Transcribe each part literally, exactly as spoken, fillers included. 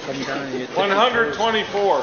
come down and you take one hundred twenty-four.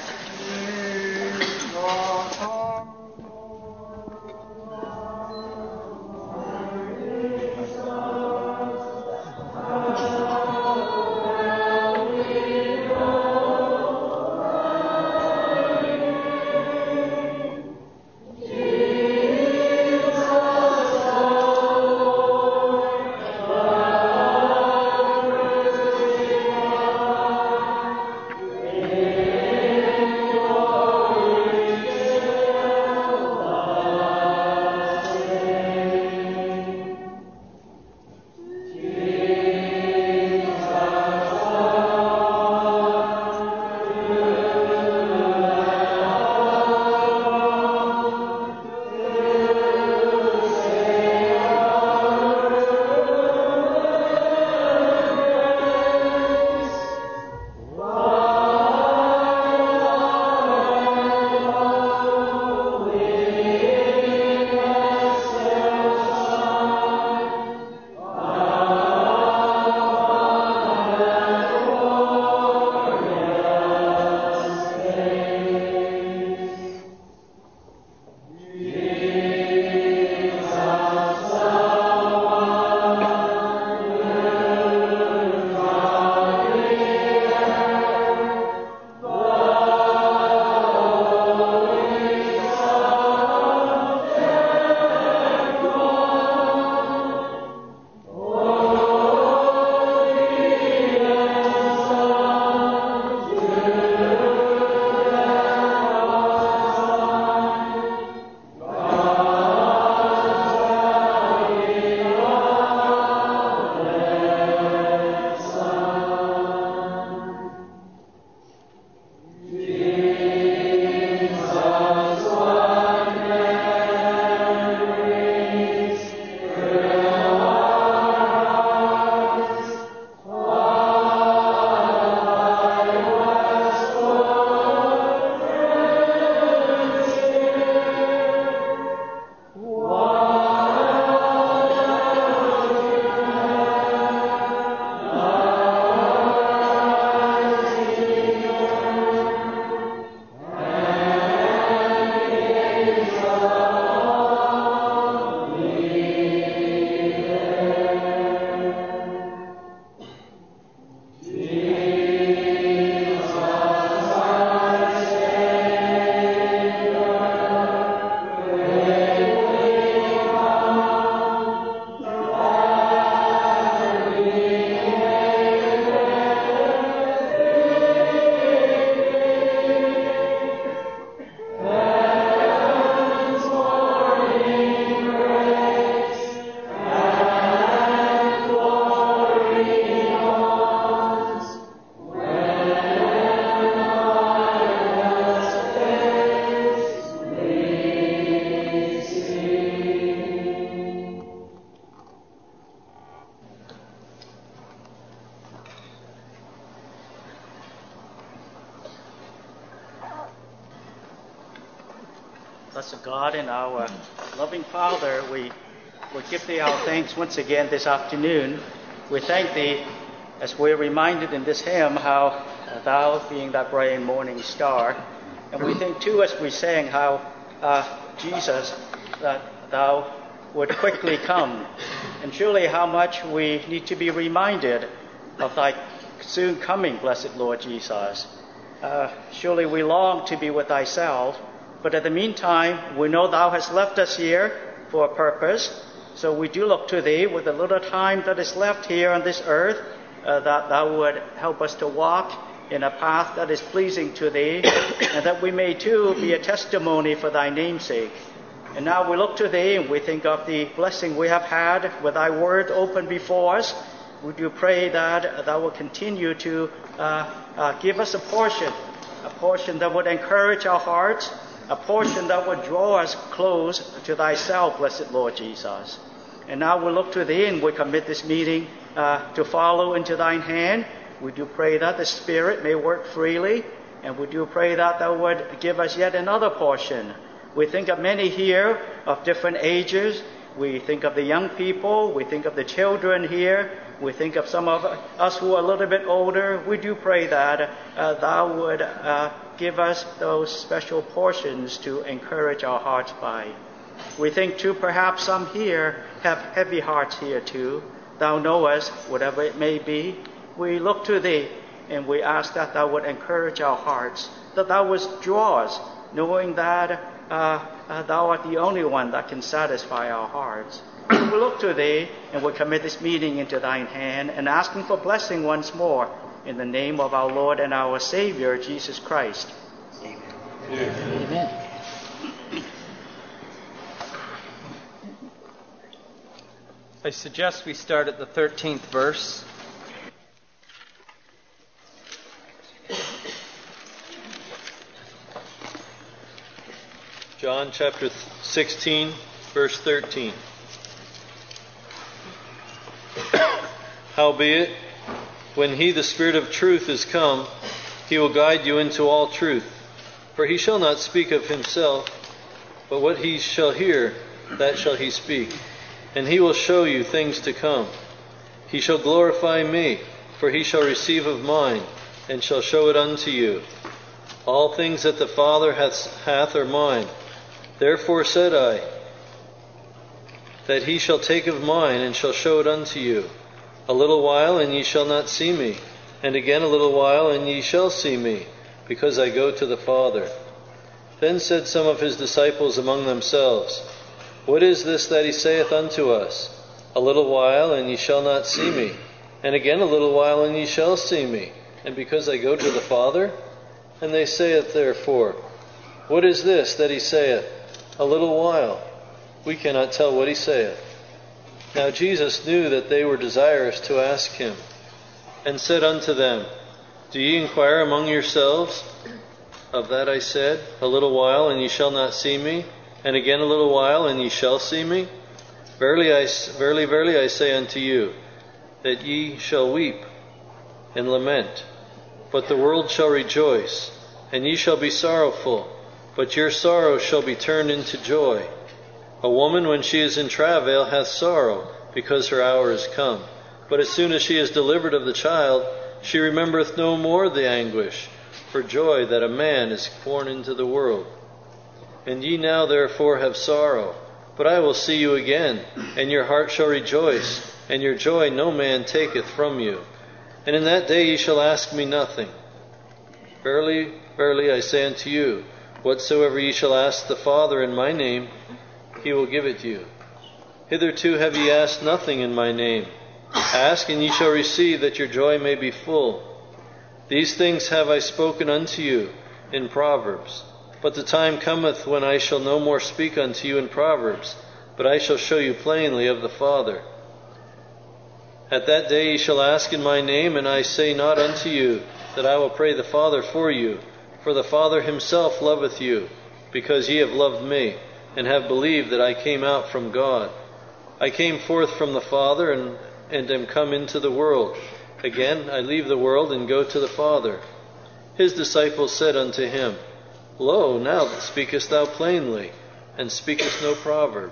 Blessed God and our loving Father, we will give Thee our thanks once again this afternoon. We thank Thee, as we're reminded in this hymn, how Thou being that bright and morning star. And we think too, as we sang, how uh, Jesus, that Thou would quickly come. And surely how much we need to be reminded of Thy soon coming, blessed Lord Jesus. Uh, surely we long to be with Thyself. But in the meantime, we know Thou hast left us here for a purpose. So we do look to Thee with the little time that is left here on this earth, uh, that Thou would help us to walk in a path that is pleasing to Thee, and that we may too be a testimony for Thy namesake. And now we look to Thee and we think of the blessing we have had with Thy word open before us. We do pray that Thou will continue to uh, uh, give us a portion, a portion that would encourage our hearts, a portion that would draw us close to Thyself, blessed Lord Jesus. And now we look to Thee and we commit this meeting uh, to follow into Thine hand. We do pray that the Spirit may work freely, and we do pray that Thou would give us yet another portion. We think of many here of different ages. We think of the young people. We think of the children here. We think of some of us who are a little bit older. We do pray that uh, thou would uh, give us those special portions to encourage our hearts by. We think too, perhaps some here have heavy hearts here too. Thou knowest, whatever it may be. We look to thee and we ask that thou would encourage our hearts, that thou would draw us, knowing that uh, uh, thou art the only one that can satisfy our hearts. We look to thee and we commit this meeting into thine hand and asking for blessing once more in the name of our Lord and our Savior, Jesus Christ. Amen. Amen. Amen. I suggest we start at the thirteenth verse. John chapter sixteen, verse thirteen. Howbeit, when he, the Spirit of truth, is come, he will guide you into all truth. For he shall not speak of himself, but what he shall hear, that shall he speak. And he will show you things to come. He shall glorify me, for he shall receive of mine, and shall show it unto you. All things that the Father hath, hath are mine. Therefore said I, that he shall take of mine, and shall show it unto you. A little while, and ye shall not see me. And again a little while, and ye shall see me, because I go to the Father. Then said some of his disciples among themselves, What is this that he saith unto us? A little while, and ye shall not see me. And again a little while, and ye shall see me. And because I go to the Father? And they saith therefore, What is this that he saith? A little while. We cannot tell what he saith. Now Jesus knew that they were desirous to ask him, and said unto them, Do ye inquire among yourselves? Of that I said, A little while, and ye shall not see me. And again a little while, and ye shall see me? Verily, I, verily, verily, I say unto you, that ye shall weep and lament, but the world shall rejoice, and ye shall be sorrowful, but your sorrow shall be turned into joy. A woman, when she is in travail, hath sorrow, because her hour is come. But as soon as she is delivered of the child, she remembereth no more the anguish, for joy that a man is born into the world. And ye now therefore have sorrow, but I will see you again, and your heart shall rejoice, and your joy no man taketh from you. And in that day ye shall ask me nothing. Verily, verily, I say unto you, whatsoever ye shall ask the Father in my name, he will give it you. Hitherto have ye asked nothing in my name. Ask, and ye shall receive, that your joy may be full. These things have I spoken unto you in Proverbs. But the time cometh when I shall no more speak unto you in Proverbs, but I shall show you plainly of the Father. At that day ye shall ask in my name, and I say not unto you that I will pray the Father for you, for the Father himself loveth you, because ye have loved me, and have believed that I came out from God. I came forth from the Father, and, and am come into the world. Again I leave the world, and go to the Father. His disciples said unto him, Lo, now speakest thou plainly, and speakest no proverb.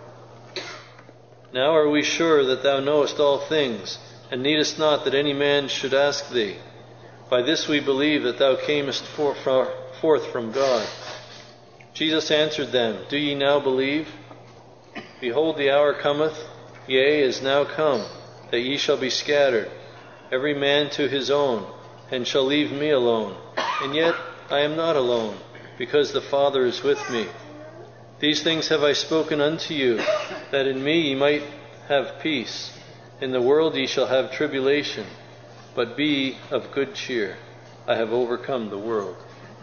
Now are we sure that thou knowest all things, and needest not that any man should ask thee. By this we believe that thou camest forth from God. Jesus answered them, Do ye now believe? Behold, the hour cometh, yea, is now come, that ye shall be scattered, every man to his own, and shall leave me alone. And yet I am not alone, because the Father is with me. These things have I spoken unto you, that in me ye might have peace. In the world ye shall have tribulation, but be of good cheer. I have overcome the world.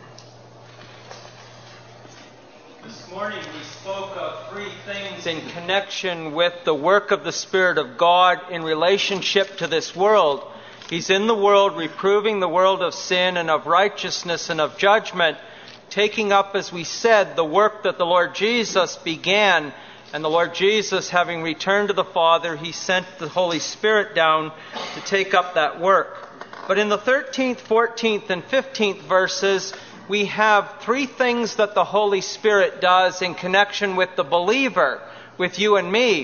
This morning we spoke of three things in connection with the work of the Spirit of God in relationship to this world. He's in the world, reproving the world of sin and of righteousness and of judgment, taking up, as we said, the work that the Lord Jesus began. And the Lord Jesus, having returned to the Father, he sent the Holy Spirit down to take up that work. But in the thirteenth, fourteenth, and fifteenth verses, we have three things that the Holy Spirit does in connection with the believer, with you and me.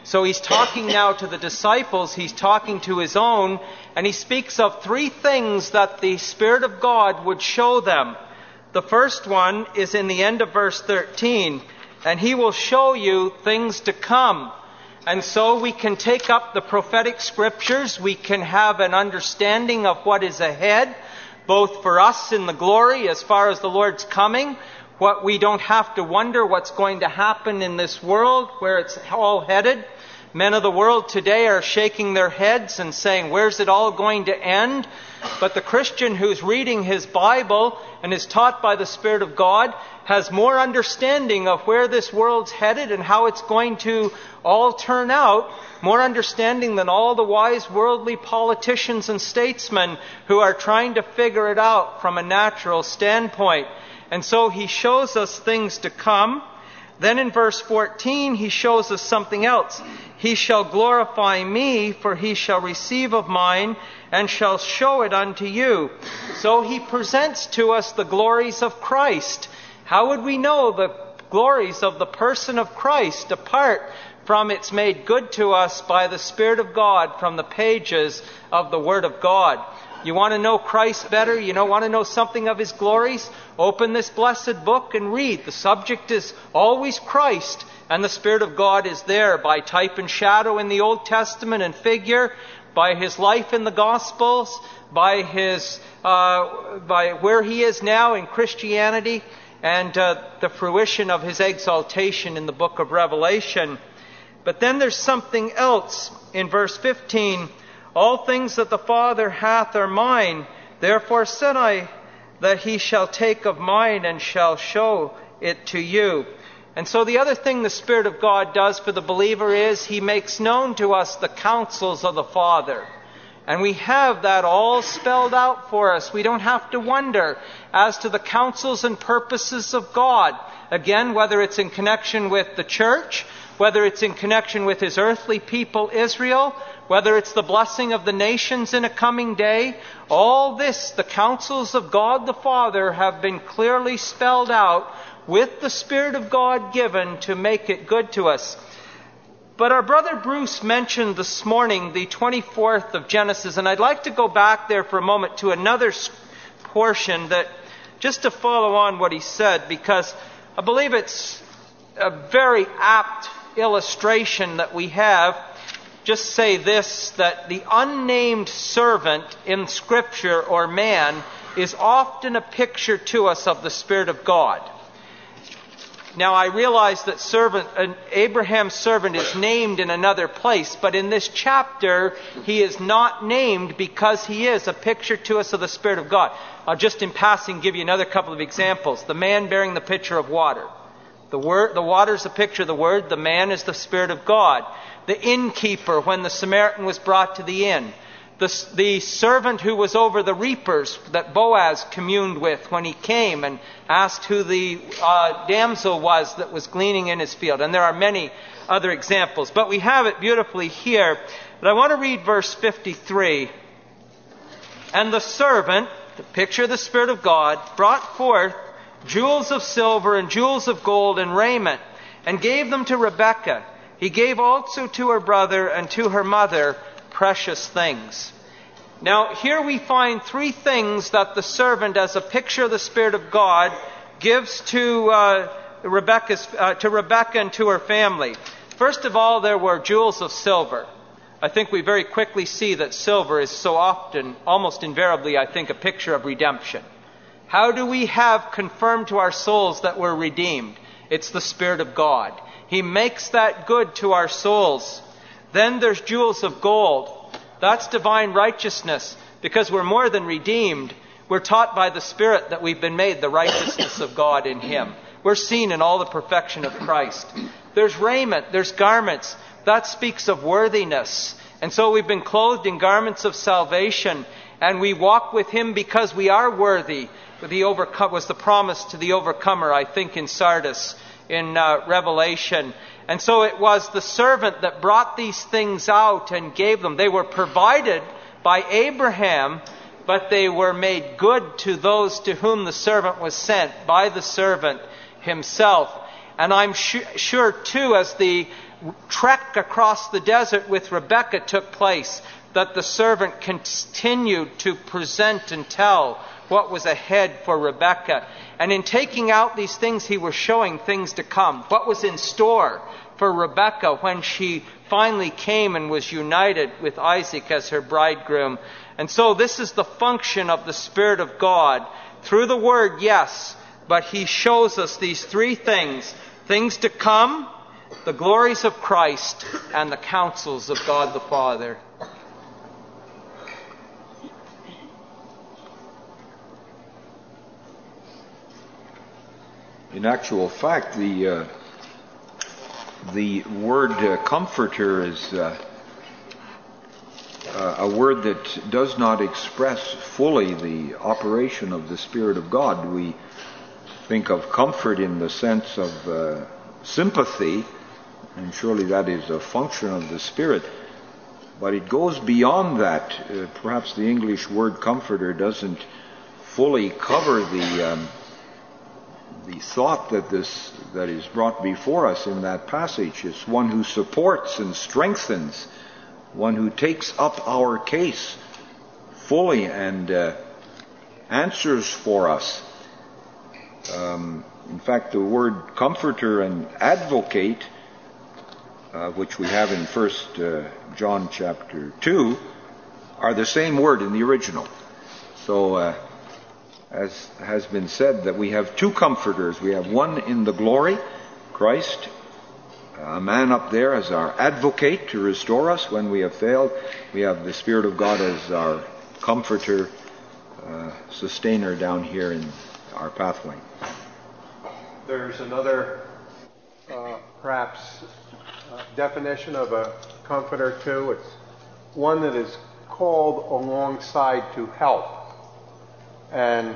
So he's talking now to the disciples, he's talking to his own, and he speaks of three things that the Spirit of God would show them. The first one is in the end of verse thirteen, and he will show you things to come. And so we can take up the prophetic scriptures, we can have an understanding of what is ahead, both for us in the glory as far as the Lord's coming, what we don't have to wonder what's going to happen in this world, where it's all headed. Men of the world today are shaking their heads and saying, where's it all going to end? But the Christian who's reading his Bible and is taught by the Spirit of God has more understanding of where this world's headed and how it's going to all turn out, more understanding than all the wise worldly politicians and statesmen who are trying to figure it out from a natural standpoint. And so he shows us things to come. Then in verse fourteen, he shows us something else. He shall glorify me, for he shall receive of mine, and shall show it unto you. So he presents to us the glories of Christ. How would we know the glories of the person of Christ apart from it's made good to us by the Spirit of God from the pages of the Word of God? You want to know Christ better? You know, want to know something of His glories? Open this blessed book and read. The subject is always Christ, and the Spirit of God is there by type and shadow in the Old Testament and figure, by His life in the Gospels, by His uh, by where He is now in Christianity, and uh, the fruition of His exaltation in the book of Revelation. But then there's something else in verse fifteen. All things that the Father hath are mine. Therefore said I that He shall take of mine and shall show it to you. And so the other thing the Spirit of God does for the believer is He makes known to us the counsels of the Father. And we have that all spelled out for us. We don't have to wonder as to the counsels and purposes of God. Again, whether it's in connection with the church, whether it's in connection with His earthly people Israel, whether it's the blessing of the nations in a coming day, all this, the counsels of God the Father, have been clearly spelled out with the Spirit of God given to make it good to us. But our brother Bruce mentioned this morning the twenty-fourth of Genesis, and I'd like to go back there for a moment to another portion that, just to follow on what he said, because I believe it's a very apt illustration that we have. Just say this, that the unnamed servant in Scripture or man is often a picture to us of the Spirit of God. Now I realize that servant, uh, Abraham's servant is named in another place, but in this chapter he is not named because he is a picture to us of the Spirit of God. I'll just in passing give you another couple of examples. The man bearing the pitcher of water. The word, the water is a picture of the Word. The man is the Spirit of God. The innkeeper when the Samaritan was brought to the inn. The, the servant who was over the reapers that Boaz communed with when he came and asked who the uh, damsel was that was gleaning in his field. And there are many other examples. But we have it beautifully here. But I want to read verse fifty-three. And the servant, the picture of the Spirit of God, brought forth jewels of silver and jewels of gold and raiment, and gave them to Rebekah. He gave also to her brother and to her mother precious things. Now, here we find three things that the servant, as a picture of the Spirit of God, gives to uh, Rebekah's, uh, to Rebekah and to her family. First of all, there were jewels of silver. I think we very quickly see that silver is so often, almost invariably, I think, a picture of redemption. How do we have confirmed to our souls that we're redeemed? It's the Spirit of God. He makes that good to our souls. Then there's jewels of gold. That's divine righteousness. Because we're more than redeemed, we're taught by the Spirit that we've been made the righteousness of God in Him. We're seen in all the perfection of Christ. There's raiment, there's garments. That speaks of worthiness. And so we've been clothed in garments of salvation, and we walk with Him because we are worthy. The overcome was the promise to the overcomer, I think, in Sardis, in uh, Revelation. And so it was the servant that brought these things out and gave them. They were provided by Abraham, but they were made good to those to whom the servant was sent by the servant himself. And I'm su- sure, too, as the trek across the desert with Rebekah took place, that the servant continued to present and tell what was ahead for Rebekah. And in taking out these things, he was showing things to come. What was in store for Rebekah when she finally came and was united with Isaac as her bridegroom. And so this is the function of the Spirit of God. Through the Word, yes, but he shows us these three things. Things to come, the glories of Christ, and the counsels of God the Father. In actual fact, the uh, the word uh, comforter is uh, uh, a word that does not express fully the operation of the Spirit of God. We think of comfort in the sense of uh, sympathy, and surely that is a function of the Spirit. But it goes beyond that. Uh, perhaps the English word comforter doesn't fully cover the um, the thought that this that is brought before us in that passage. It's one who supports and strengthens, one who takes up our case fully and uh, answers for us. Um, in fact, the word comforter and advocate, uh, which we have in First uh, John chapter two, are the same word in the original. So, uh, as has been said, that we have two comforters. We have one in the glory, Christ, a man up there as our advocate to restore us when we have failed. We have the Spirit of God as our comforter, uh, sustainer down here in our pathway. There's another, uh, perhaps, uh, definition of a comforter too. It's one that is called alongside to help. And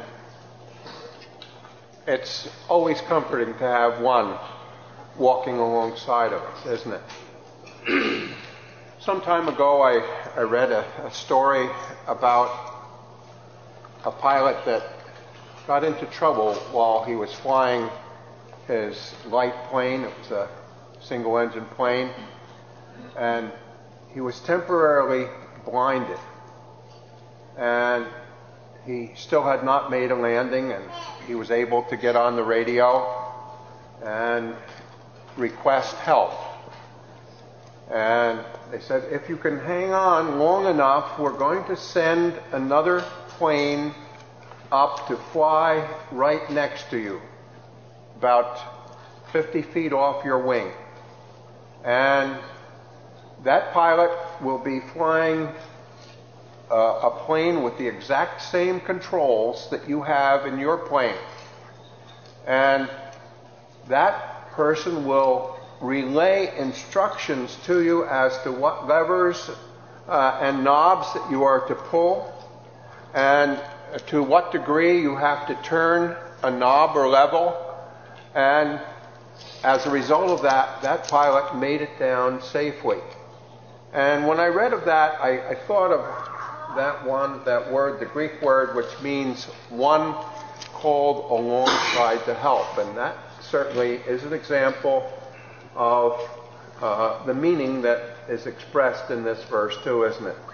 it's always comforting to have one walking alongside of us, isn't it? Some time ago, I, I read a, a story about a pilot that got into trouble while he was flying his light plane. It was a single-engine plane. And he was temporarily blinded. And he still had not made a landing, and he was able to get on the radio and request help. And they said, if you can hang on long enough, we're going to send another plane up to fly right next to you, about fifty feet off your wing. And that pilot will be flying Uh, a plane with the exact same controls that you have in your plane. And that person will relay instructions to you as to what levers uh, and knobs that you are to pull, and to what degree you have to turn a knob or level. And as a result of that, that pilot made it down safely. And when I read of that, I, I thought of that one, that word, the Greek word, which means one called alongside to help. And that certainly is an example of uh, the meaning that is expressed in this verse too, isn't it?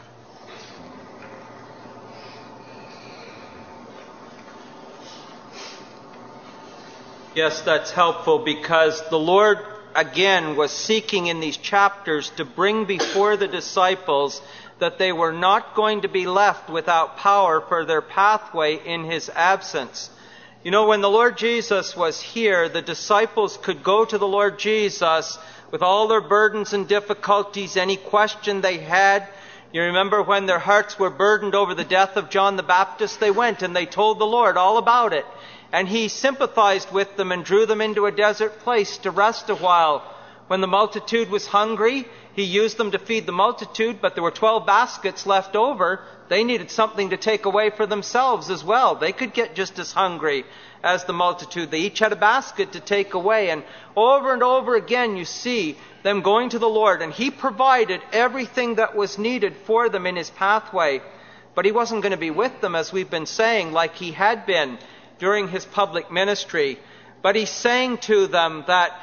Yes, that's helpful, because the Lord, again, was seeking in these chapters to bring before the disciples that they were not going to be left without power for their pathway in his absence. You know, when the Lord Jesus was here, the disciples could go to the Lord Jesus with all their burdens and difficulties, any question they had. You remember when their hearts were burdened over the death of John the Baptist, they went and they told the Lord all about it. And he sympathized with them and drew them into a desert place to rest a while. When the multitude was hungry, he used them to feed the multitude, but there were twelve baskets left over. They needed something to take away for themselves as well. They could get just as hungry as the multitude. They each had a basket to take away. And over and over again, you see them going to the Lord, and he provided everything that was needed for them in his pathway. But he wasn't going to be with them, as we've been saying, like he had been during his public ministry. But he's saying to them that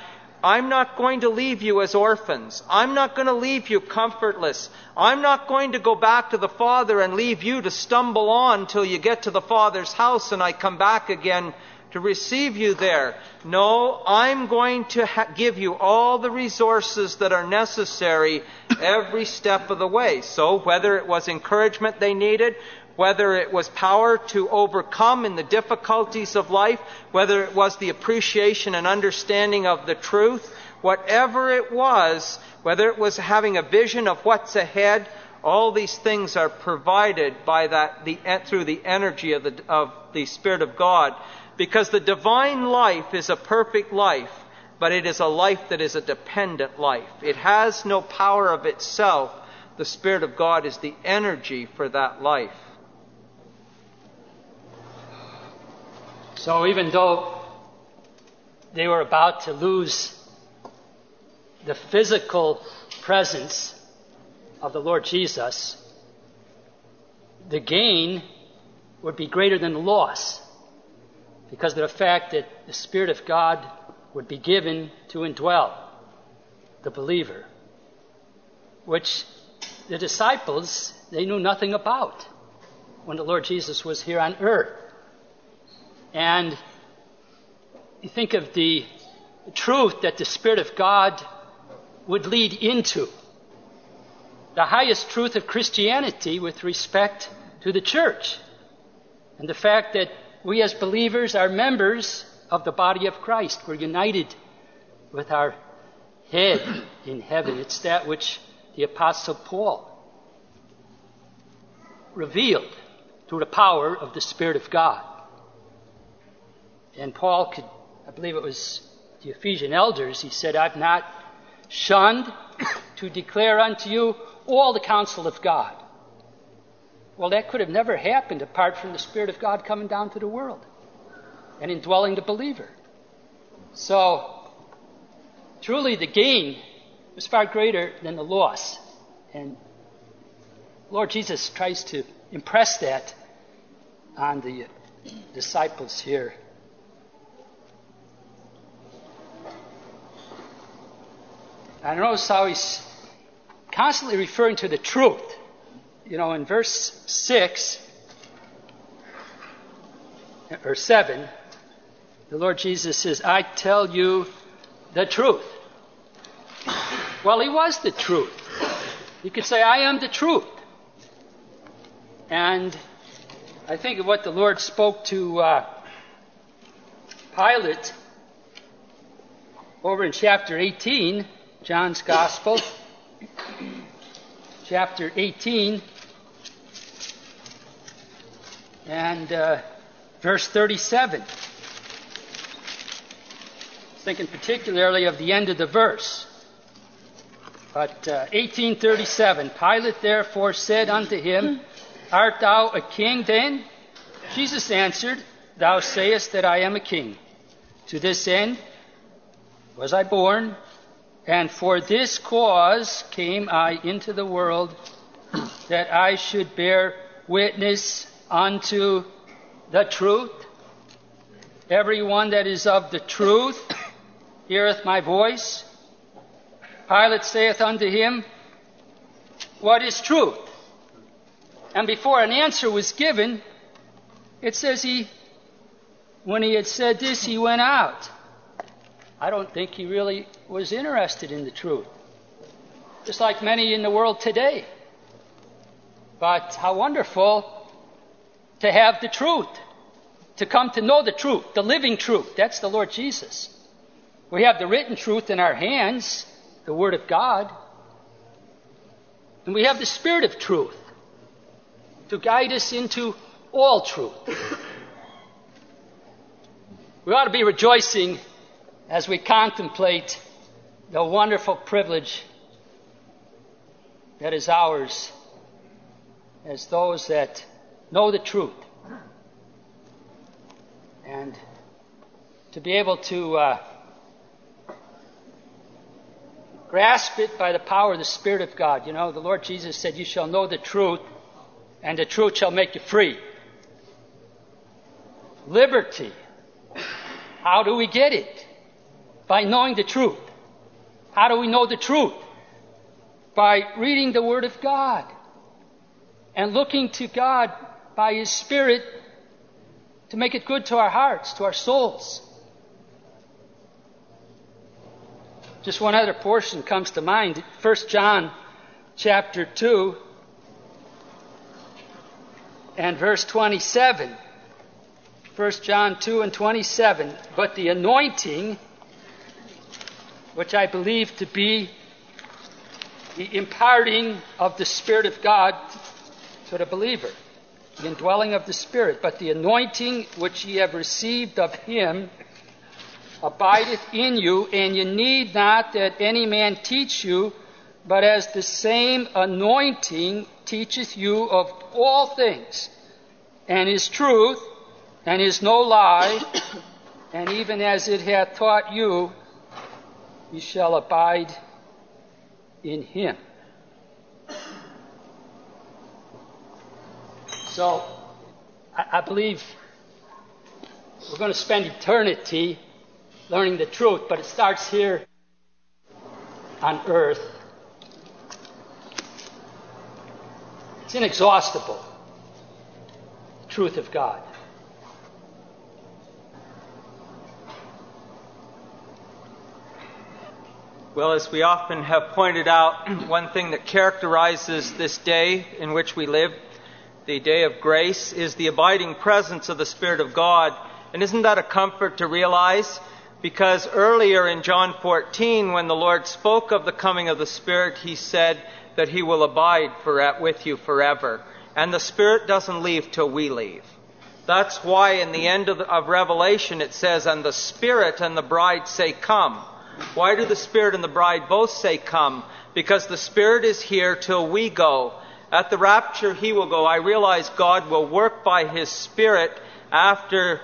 I'm not going to leave you as orphans. I'm not going to leave you comfortless. I'm not going to go back to the Father and leave you to stumble on till you get to the Father's house and I come back again to receive you there. No, I'm going to ha- give you all the resources that are necessary every step of the way. So whether it was encouragement they needed, whether it was power to overcome in the difficulties of life, whether it was the appreciation and understanding of the truth, whatever it was, whether it was having a vision of what's ahead, all these things are provided by that the, through the energy of the, of the Spirit of God. Because the divine life is a perfect life, but it is a life that is a dependent life. It has no power of itself. The Spirit of God is the energy for that life. So even though they were about to lose the physical presence of the Lord Jesus, the gain would be greater than the loss, because of the fact that the Spirit of God would be given to indwell the believer, which the disciples, they knew nothing about when the Lord Jesus was here on earth. And you think of the truth that the Spirit of God would lead into, the highest truth of Christianity with respect to the church, and the fact that we as believers are members of the body of Christ. We're united with our head in heaven. It's that which the Apostle Paul revealed through the power of the Spirit of God. And Paul could, I believe it was the Ephesian elders, he said, I've not shunned to declare unto you all the counsel of God. Well, that could have never happened apart from the Spirit of God coming down to the world and indwelling the believer. So, truly the gain was far greater than the loss. And Lord Jesus tries to impress that on the disciples here. I notice how he's constantly referring to the truth. You know, in verse six, or seven, the Lord Jesus says, I tell you the truth. Well, he was the truth. You could say, I am the truth. And I think of what the Lord spoke to uh, Pilate over in chapter eighteen, John's Gospel, chapter eighteen, and uh, verse thirty-seven. Thinking particularly of the end of the verse. But uh, eighteen thirty-seven, Pilate therefore said unto him, Art thou a king then? Jesus answered, Thou sayest that I am a king. To this end was I born, and for this cause came I into the world, that I should bear witness unto the truth. Everyone that is of the truth heareth my voice. Pilate saith unto him, What is truth? And before an answer was given, it says he, when he had said this, he went out. I don't think he really was interested in the truth. Just like many in the world today. But how wonderful to have the truth, to come to know the truth, the living truth. That's the Lord Jesus. We have the written truth in our hands, the Word of God. And we have the Spirit of truth to guide us into all truth. We ought to be rejoicing as we contemplate the wonderful privilege that is ours as those that know the truth. And to be able to uh, grasp it by the power of the Spirit of God. You know, the Lord Jesus said, You shall know the truth, and the truth shall make you free. Liberty. How do we get it? By knowing the truth. How do we know the truth? By reading the Word of God and looking to God by His Spirit to make it good to our hearts, to our souls. Just one other portion comes to mind. First John chapter two and verse twenty-seven. First John two and twenty-seven. But the anointing, which I believe to be the imparting of the Spirit of God to the believer, the indwelling of the Spirit. But the anointing which ye have received of Him abideth in you, and ye need not that any man teach you, but as the same anointing teacheth you of all things, and is truth, and is no lie, and even as it hath taught you, ye shall abide in Him. So, I, I believe we're going to spend eternity learning the truth, but it starts here on earth. It's inexhaustible, the truth of God. Well, as we often have pointed out, one thing that characterizes this day in which we live, the day of grace, is the abiding presence of the Spirit of God. And isn't that a comfort to realize? Because earlier in John fourteen, when the Lord spoke of the coming of the Spirit, He said that He will abide for, with you forever. And the Spirit doesn't leave till we leave. That's why in the end of, the, of Revelation it says, and the Spirit and the bride say, come. Why do the Spirit and the bride both say come? Because the Spirit is here till we go. At the rapture, He will go. I realize God will work by His Spirit after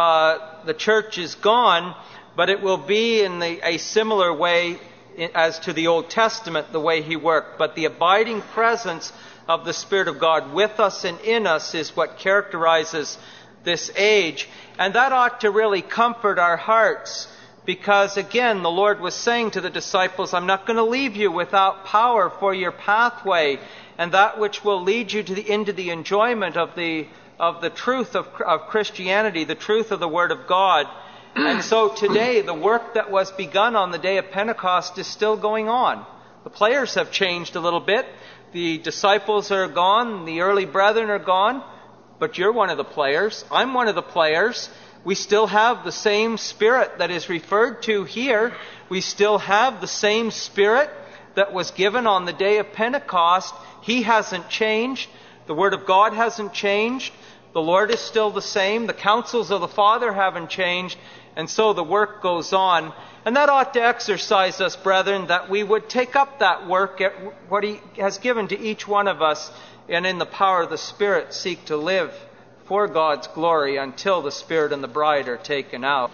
uh, the church is gone, but it will be in the, a similar way as to the Old Testament, the way He worked. But the abiding presence of the Spirit of God with us and in us is what characterizes this age. And that ought to really comfort our hearts. Because again, the Lord was saying to the disciples, I'm not going to leave you without power for your pathway, and that which will lead you to the, into the enjoyment of the of the truth of, of Christianity, the truth of the Word of God. And so today, the work that was begun on the day of Pentecost is still going on. The players have changed a little bit. The disciples are gone. The early brethren are gone. But you're one of the players. I'm one of the players. We still have the same Spirit that is referred to here. We still have the same Spirit that was given on the day of Pentecost. He hasn't changed. The Word of God hasn't changed. The Lord is still the same. The counsels of the Father haven't changed. And so the work goes on. And that ought to exercise us, brethren, that we would take up that work, at what He has given to each one of us, and in the power of the Spirit seek to live for God's glory until the Spirit and the bride are taken out.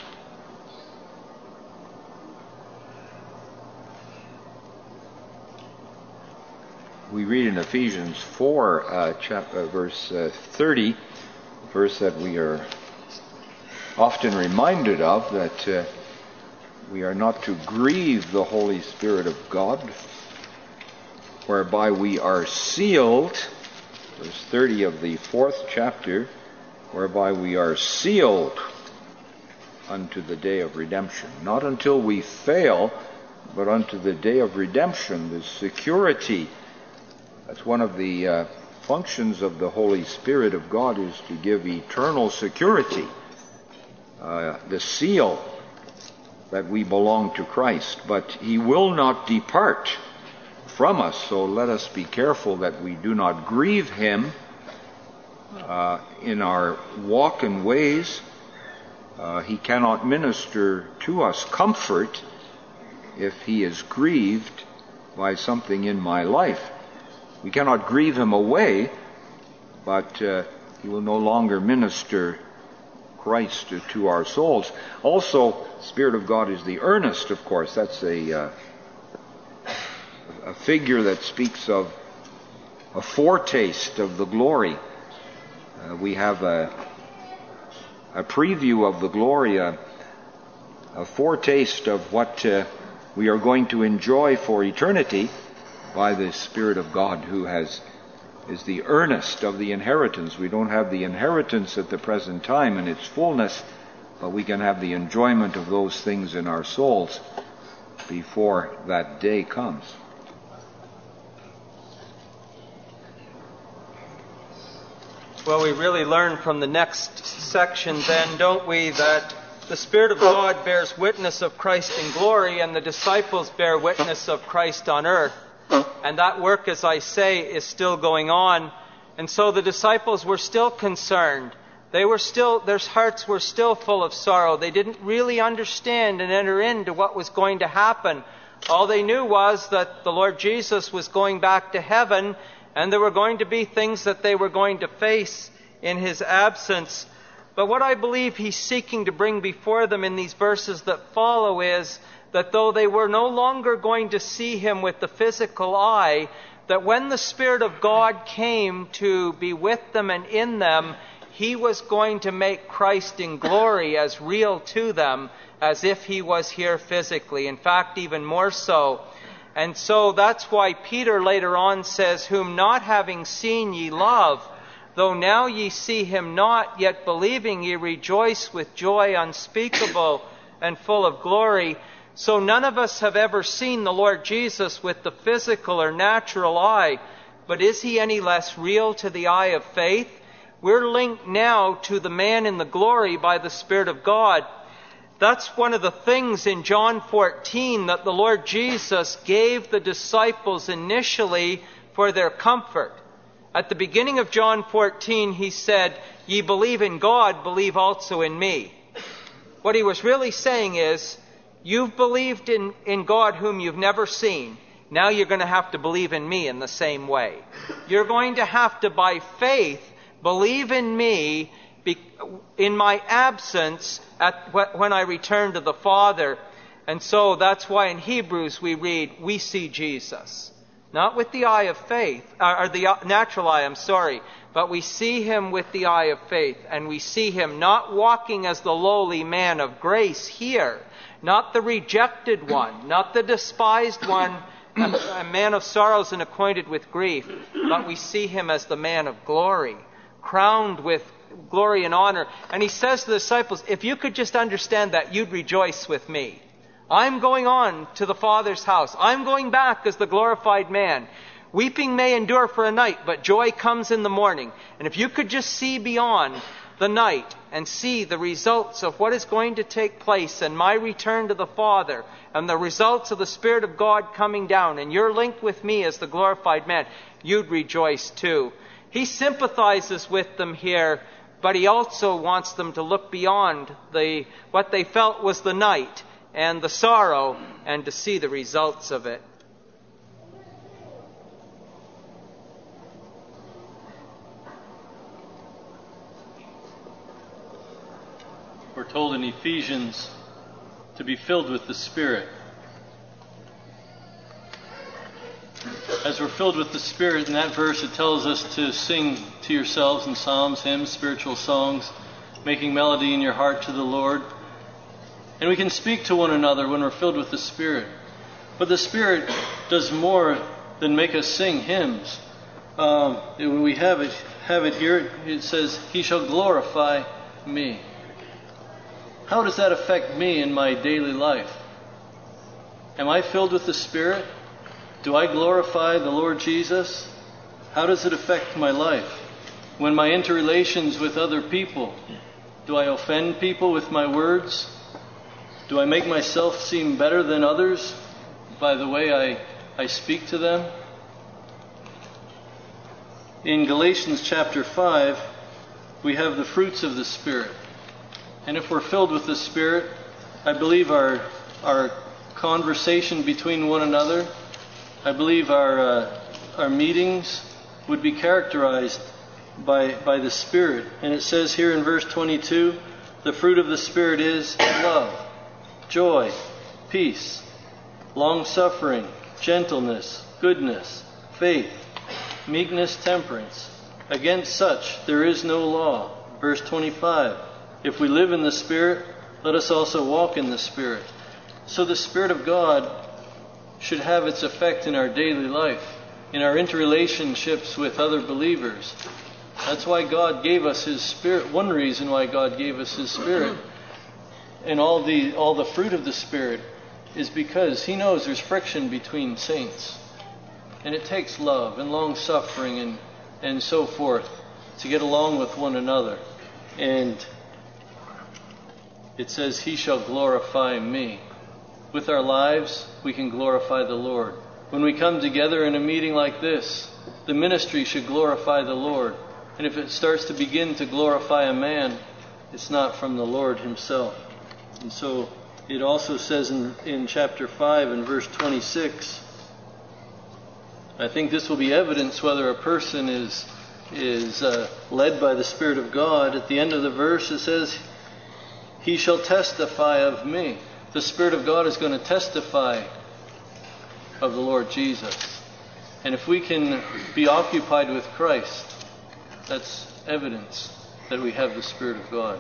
We read in Ephesians four, uh, chapter, verse uh, thirty, a verse that we are often reminded of, that uh, we are not to grieve the Holy Spirit of God, whereby we are sealed, verse thirty of the fourth chapter, whereby we are sealed unto the day of redemption. Not until we fail, but unto the day of redemption, the security. That's one of the uh, functions of the Holy Spirit of God, is to give eternal security. Uh, the seal that we belong to Christ. But He will not depart from us, so let us be careful that we do not grieve Him uh, in our walk and ways. Uh, he cannot minister to us comfort if He is grieved by something in my life. We cannot grieve Him away, but uh, He will no longer minister Christ to our souls. Also, Spirit of God is the earnest, of course. That's a, uh, a figure that speaks of a foretaste of the glory. Uh, we have a, a preview of the glory, a, a foretaste of what uh, we are going to enjoy for eternity by the Spirit of God, who has is the earnest of the inheritance. We don't have the inheritance at the present time in its fullness, but we can have the enjoyment of those things in our souls before that day comes. Well, we really learn from the next section then, don't we, that the Spirit of God bears witness of Christ in glory, and the disciples bear witness of Christ on earth. And that work, as I say, is still going on. And so the disciples were still concerned. They were still, their hearts were still full of sorrow. They didn't really understand and enter into what was going to happen. All they knew was that the Lord Jesus was going back to heaven, and there were going to be things that they were going to face in his absence. But what I believe he's seeking to bring before them in these verses that follow is that though they were no longer going to see him with the physical eye, that when the Spirit of God came to be with them and in them, he was going to make Christ in glory as real to them as if he was here physically. In fact, even more so. And so that's why Peter later on says, "Whom not having seen ye love, though now ye see him not, yet believing ye rejoice with joy unspeakable and full of glory." So none of us have ever seen the Lord Jesus with the physical or natural eye, but is he any less real to the eye of faith? We're linked now to the man in the glory by the Spirit of God. That's one of the things in John fourteen that the Lord Jesus gave the disciples initially for their comfort. At the beginning of John fourteen, he said, "Ye believe in God, believe also in me." What he was really saying is, you've believed in, in God whom you've never seen. Now you're going to have to believe in me in the same way. You're going to have to, by faith, believe in me be, in my absence at, when I return to the Father. And so that's why in Hebrews we read, we see Jesus. Not with the eye of faith, or the natural eye, I'm sorry, but we see him with the eye of faith, and we see him not walking as the lowly man of grace here, not the rejected one, not the despised one, a man of sorrows and acquainted with grief, but we see him as the man of glory, crowned with glory and honor. And he says to the disciples, if you could just understand that, you'd rejoice with me. I'm going on to the Father's house. I'm going back as the glorified man. Weeping may endure for a night, but joy comes in the morning. And if you could just see beyond the night and see the results of what is going to take place and my return to the Father and the results of the Spirit of God coming down, and you're linked with me as the glorified man, you'd rejoice too. He sympathizes with them here, but he also wants them to look beyond the what they felt was the night and the sorrow, and to see the results of it. We're told in Ephesians to be filled with the Spirit. As we're filled with the Spirit, in that verse it tells us to sing to yourselves in psalms, hymns, spiritual songs, making melody in your heart to the Lord. And we can speak to one another when we're filled with the Spirit. But the Spirit does more than make us sing hymns. Um, we have it, have it here. It says, "He shall glorify me." How does that affect me in my daily life? Am I filled with the Spirit? Do I glorify the Lord Jesus? How does it affect my life? When my interrelations with other people, do I offend people with my words? Do I make myself seem better than others by the way I, I speak to them? In Galatians chapter five, we have the fruits of the Spirit. And if we're filled with the Spirit, I believe our our conversation between one another, I believe our uh, our meetings would be characterized by by the Spirit. And it says here in verse twenty-two, the fruit of the Spirit is love, joy, peace, long-suffering, gentleness, goodness, faith, meekness, temperance. Against such there is no law. Verse twenty-five, if we live in the Spirit, let us also walk in the Spirit. So the Spirit of God should have its effect in our daily life, in our interrelationships with other believers. That's why God gave us His Spirit. One reason why God gave us His Spirit and all the all the fruit of the Spirit is because He knows there's friction between saints. And it takes love and long suffering and, and so forth to get along with one another. And it says, He shall glorify me. With our lives, we can glorify the Lord. When we come together in a meeting like this, the ministry should glorify the Lord. And if it starts to begin to glorify a man, it's not from the Lord Himself. And so it also says in, in chapter five and verse twenty-six, I think this will be evidence whether a person is, is uh, led by the Spirit of God. At the end of the verse it says, He shall testify of me. The Spirit of God is going to testify of the Lord Jesus. And if we can be occupied with Christ, that's evidence that we have the Spirit of God.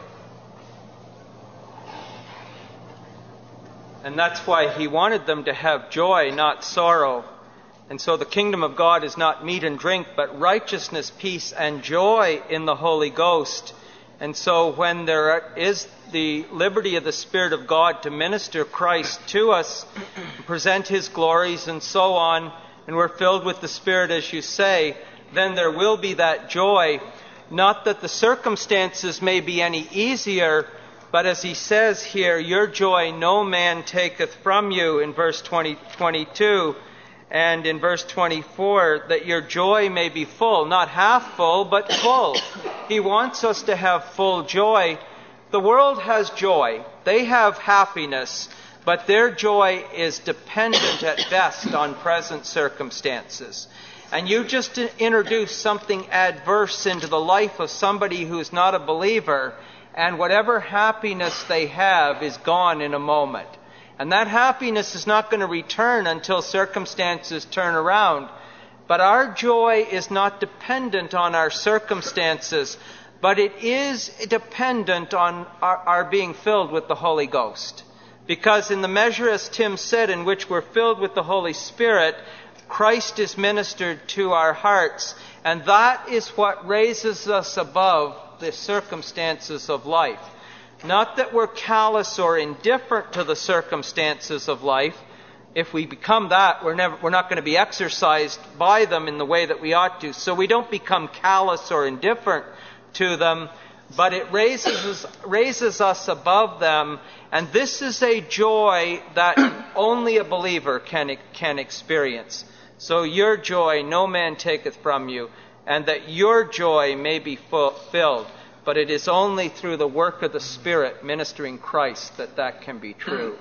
And that's why He wanted them to have joy, not sorrow. And so the kingdom of God is not meat and drink, but righteousness, peace, and joy in the Holy Ghost. And so when there is the liberty of the Spirit of God to minister Christ to us, present His glories and so on, and we're filled with the Spirit, as you say, then there will be that joy. Not that the circumstances may be any easier, but as He says here, your joy no man taketh from you in verse twenty, twenty-two, and in verse twenty-four, that your joy may be full, not half full, but full. He wants us to have full joy. The world has joy. They have happiness, but their joy is dependent at best on present circumstances. And you just introduce something adverse into the life of somebody who's not a believer, and whatever happiness they have is gone in a moment. And that happiness is not going to return until circumstances turn around. But our joy is not dependent on our circumstances, but it is dependent on our, our being filled with the Holy Ghost. Because in the measure, as Tim said, in which we're filled with the Holy Spirit, Christ is ministered to our hearts. And that is what raises us above the circumstances of life. Not that we're callous or indifferent to the circumstances of life. If we become that, we're never, we're not going to be exercised by them in the way that we ought to. So we don't become callous or indifferent to them, but it raises, raises us above them. And this is a joy that only a believer can, can experience. So your joy no man taketh from you, and that your joy may be fulfilled. But it is only through the work of the Spirit ministering Christ that that can be true.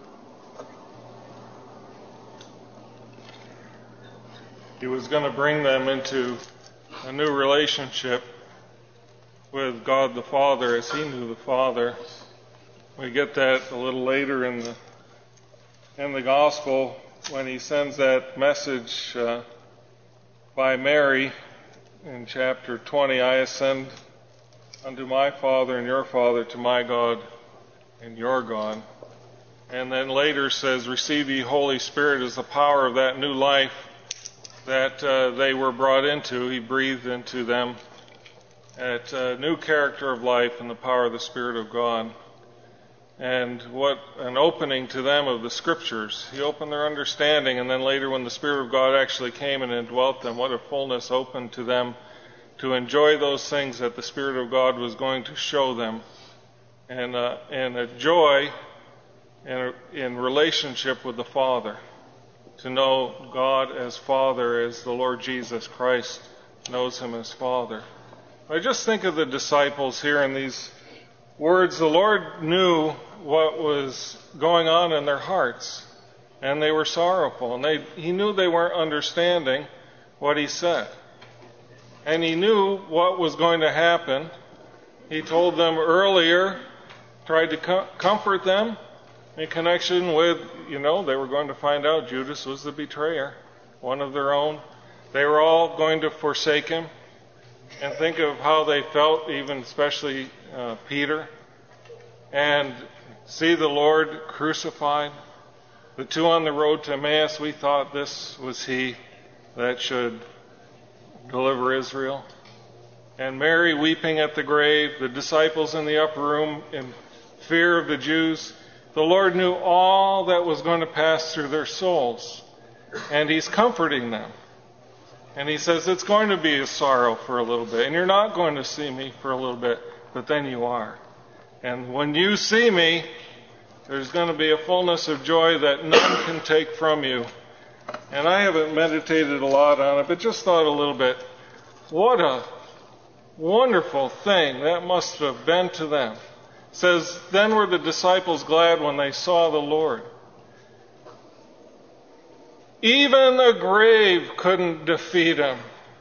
He was going to bring them into a new relationship with God the Father as He knew the Father. We get that a little later in the in the Gospel when He sends that message uh, by Mary in chapter twenty, I ascend unto my Father and your Father, to my God and your God. And then later says, receive ye Holy Spirit as the power of that new life that uh, they were brought into. He breathed into them that uh, new character of life and the power of the Spirit of God. And what an opening to them of the Scriptures. He opened their understanding, and then later when the Spirit of God actually came and indwelt them, what a fullness opened to them to enjoy those things that the Spirit of God was going to show them. And, uh, and a joy in, in relationship with the Father. To know God as Father, as the Lord Jesus Christ knows Him as Father. I just think of the disciples here in these words. The Lord knew what was going on in their hearts, and they were sorrowful, and they, He knew they weren't understanding what He said. And He knew what was going to happen. He told them earlier, tried to com- comfort them in connection with, you know, they were going to find out Judas was the betrayer, one of their own. They were all going to forsake Him. And think of how they felt, even especially uh, Peter. And see the Lord crucified. the two on the road to Emmaus, we thought this was he that should deliver Israel. And Mary weeping at the grave, the disciples in the upper room in fear of the Jews. The Lord knew all that was going to pass through their souls. And he's comforting them. And he says, it's going to be a sorrow for a little bit. And you're not going to see me for a little bit, but then you are. And when you see me, there's going to be a fullness of joy that none can take from you. And I haven't meditated a lot on it, but just thought a little bit, what a wonderful thing that must have been to them. It says, then were the disciples glad when they saw the Lord. Even the grave couldn't defeat him.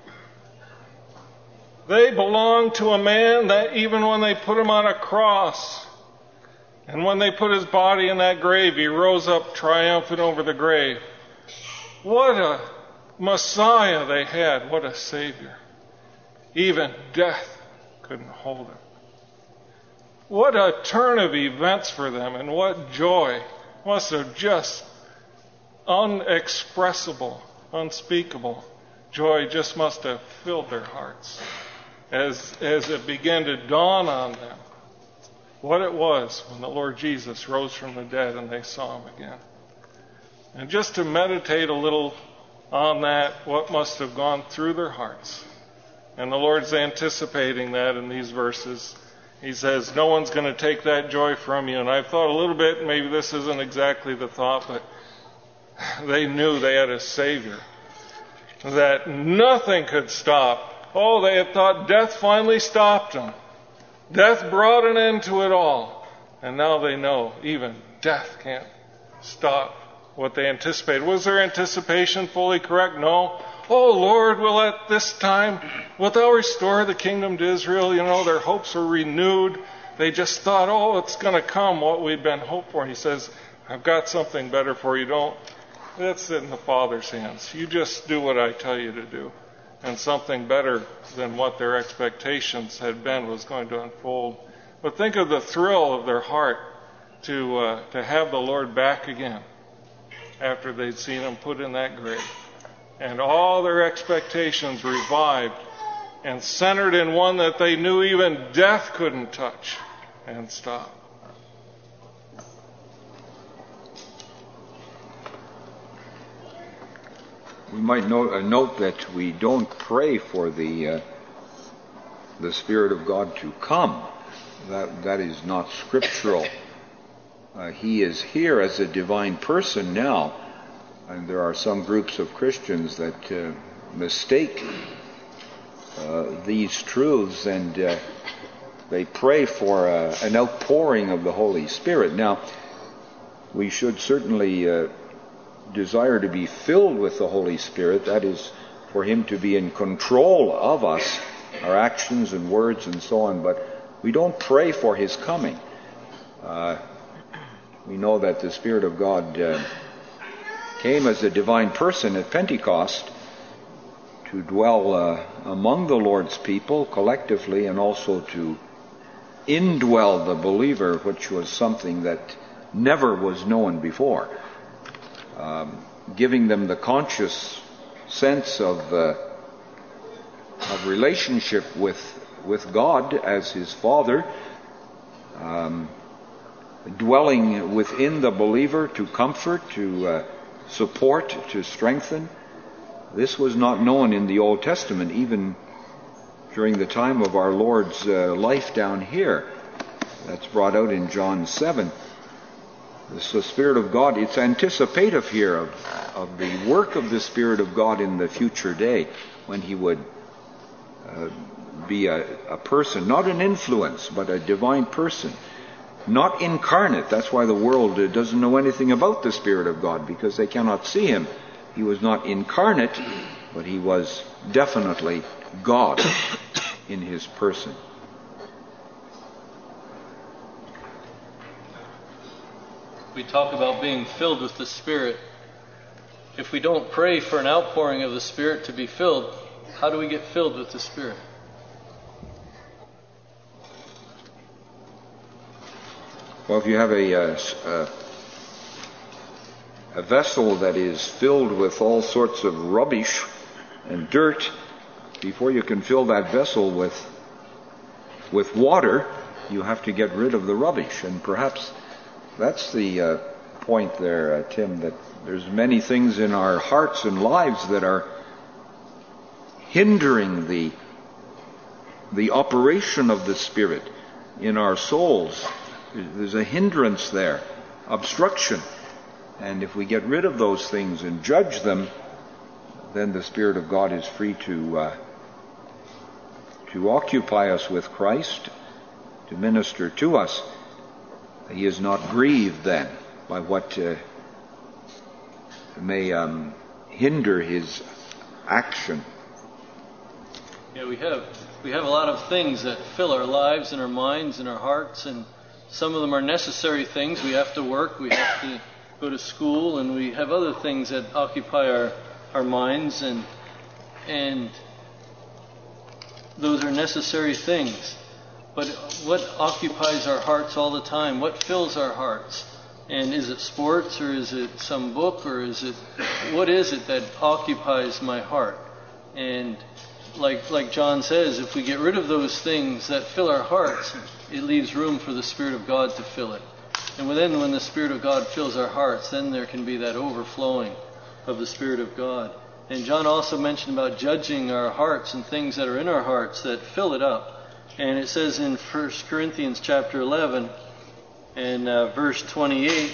They belonged to a man that even when they put him on a cross, and when they put his body in that grave, he rose up triumphant over the grave. What a Messiah they had. What a Savior. Even death couldn't hold him. What a turn of events for them, and what joy. Must have just unexpressible, unspeakable joy just must have filled their hearts as, as it began to dawn on them what it was when the Lord Jesus rose from the dead and they saw him again. And just to meditate a little on that, what must have gone through their hearts. And the Lord's anticipating that in these verses. He says, no one's going to take that joy from you. And I've thought a little bit, maybe this isn't exactly the thought, but they knew they had a Savior that nothing could stop. Oh, they had thought death finally stopped them. Death brought an end to it all. And now they know even death can't stop what they anticipated. Was their anticipation fully correct? No. Oh, Lord, will at this time, wilt thou restore the kingdom to Israel? You know, their hopes were renewed. They just thought, oh, it's going to come, what we've been hoped for. And he says, I've got something better for you. Don't. That's in the Father's hands. You just do what I tell you to do. And something better than what their expectations had been was going to unfold. But think of the thrill of their heart to uh, to have the Lord back again after they'd seen him put in that grave. And all their expectations revived and centered in one that they knew even death couldn't touch and stop. We might note, uh, note that we don't pray for the uh, the Spirit of God to come. That that is not scriptural. Uh, he is here as a divine person now, and there are some groups of Christians that uh, mistake uh, these truths, and uh, they pray for uh, an outpouring of the Holy Spirit. Now, we should certainly Uh, desire to be filled with the Holy Spirit. That is, for him to be in control of us, our actions and words and so on, but we don't pray for his coming. Uh, we know that the Spirit of God uh, came as a divine person at Pentecost to dwell uh, among the Lord's people collectively, and also to indwell the believer, which was something that never was known before. Um, giving them the conscious sense of uh, of relationship with with God as his Father, um, dwelling within the believer to comfort, to uh, support, to strengthen. This was not known in the Old Testament, even during the time of our Lord's uh, life down here. That's brought out in John seven. This, the Spirit of God, it's anticipative here of, of the work of the Spirit of God in the future day, when he would uh, be a, a person, not an influence, but a divine person, not incarnate. That's why the world uh, doesn't know anything about the Spirit of God, because they cannot see him. He was not incarnate, but he was definitely God in his person. We talk about being filled with the Spirit. If we don't pray for an outpouring of the Spirit to be filled, how do we get filled with the Spirit? Well, if you have a, uh, uh, a vessel that is filled with all sorts of rubbish and dirt, before you can fill that vessel with with water, you have to get rid of the rubbish. And perhaps that's the uh, point there, uh, Tim, that there's many things in our hearts and lives that are hindering the the operation of the Spirit in our souls. There's a hindrance there, obstruction. And if we get rid of those things and judge them, then the Spirit of God is free to uh, to occupy us with Christ, to minister to us. He is not grieved then by what uh, may um, hinder his action. Yeah, we have we have a lot of things that fill our lives and our minds and our hearts, and some of them are necessary things. We have to work, we have to go to school, and we have other things that occupy our our minds, and and those are necessary things. But what occupies our hearts all the time? What fills our hearts? And is it sports, or is it some book, or is it, what is it that occupies my heart? And like like John says, if we get rid of those things that fill our hearts, it leaves room for the Spirit of God to fill it. And then when the Spirit of God fills our hearts, then there can be that overflowing of the Spirit of God. And John also mentioned about judging our hearts and things that are in our hearts that fill it up. And it says in First Corinthians chapter eleven and uh, verse twenty-eight,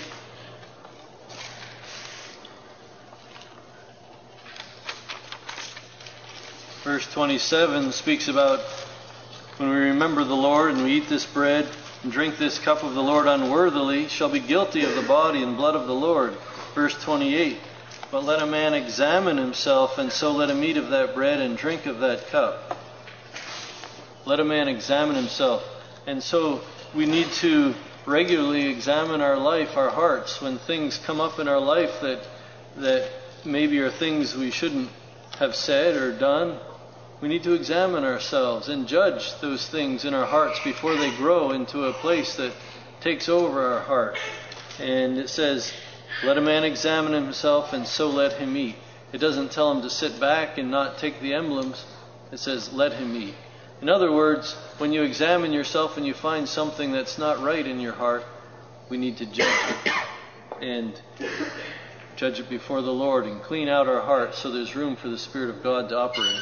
verse twenty-seven speaks about when we remember the Lord and we eat this bread and drink this cup of the Lord unworthily, shall be guilty of the body and blood of the Lord. Verse twenty-eight, but let a man examine himself, and so let him eat of that bread and drink of that cup. Let a man examine himself. And so we need to regularly examine our life, our hearts, when things come up in our life that that maybe are things we shouldn't have said or done. We need to examine ourselves and judge those things in our hearts before they grow into a place that takes over our heart. And it says, let a man examine himself, and so let him eat. It doesn't tell him to sit back and not take the emblems. It says, let him eat. In other words, when you examine yourself and you find something that's not right in your heart, we need to judge it. And judge it before the Lord and clean out our hearts so there's room for the Spirit of God to operate.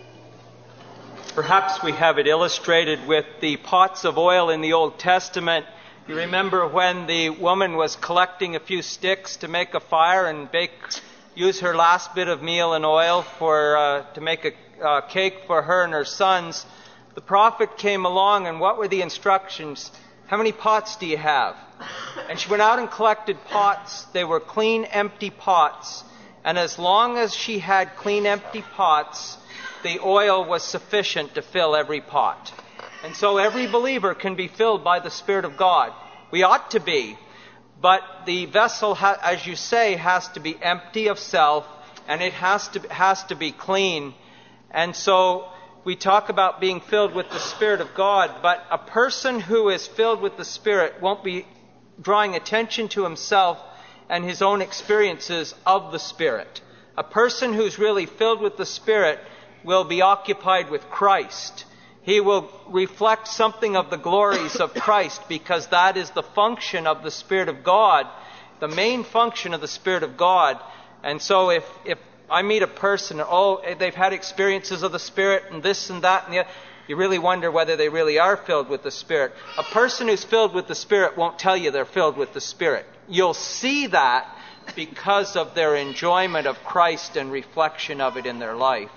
Perhaps we have it illustrated with the pots of oil in the Old Testament. You remember when the woman was collecting a few sticks to make a fire and bake, use her last bit of meal and oil for uh, to make a uh, cake for her and her sons. The prophet came along, and what were the instructions? How many pots do you have? And she went out and collected pots. They were clean, empty pots. And as long as she had clean, empty pots, the oil was sufficient to fill every pot. And so every believer can be filled by the Spirit of God. We ought to be. But the vessel, ha- as you say, has to be empty of self, and it has to has to be clean. And so we talk about being filled with the Spirit of God, but a person who is filled with the Spirit won't be drawing attention to himself and his own experiences of the Spirit. A person who's really filled with the Spirit will be occupied with Christ. He will reflect something of the glories of Christ, because that is the function of the Spirit of God, the main function of the Spirit of God. And so if, if I meet a person, oh, they've had experiences of the Spirit and this and that and the other, you really wonder whether they really are filled with the Spirit. A person who's filled with the Spirit won't tell you they're filled with the Spirit. You'll see that because of their enjoyment of Christ and reflection of it in their life.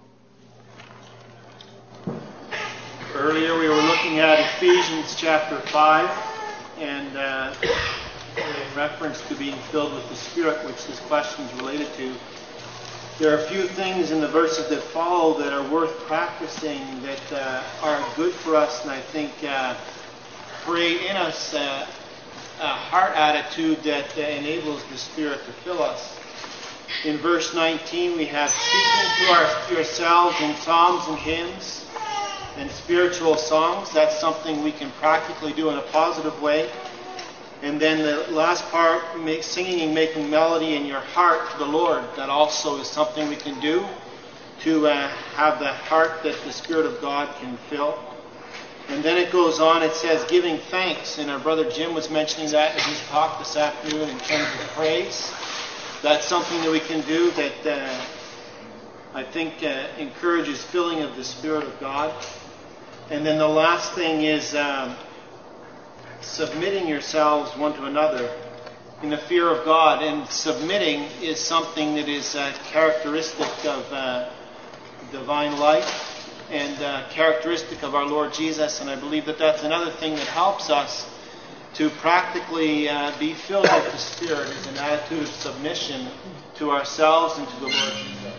Earlier we were looking at Ephesians chapter five, and uh, in reference to being filled with the Spirit, which this question is related to. There are a few things in the verses that follow that are worth practicing, that uh, are good for us, and I think uh, create in us uh, a heart attitude that uh, enables the Spirit to fill us. In verse nineteen, we have speaking to our, yourselves in psalms and hymns and spiritual songs. That's something we can practically do in a positive way. And then the last part, make, singing and making melody in your heart to the Lord. That also is something we can do to uh, have the heart that the Spirit of God can fill. And then it goes on, it says giving thanks. And our brother Jim was mentioning that in his talk this afternoon in terms of praise. That's something that we can do that uh, I think uh, encourages filling of the Spirit of God. And then the last thing is um, submitting yourselves one to another in the fear of God. And submitting is something that is uh, characteristic of uh, divine life and uh, characteristic of our Lord Jesus. And I believe that that's another thing that helps us to practically uh, be filled with the Spirit, is an attitude of submission to ourselves and to the Lord Jesus.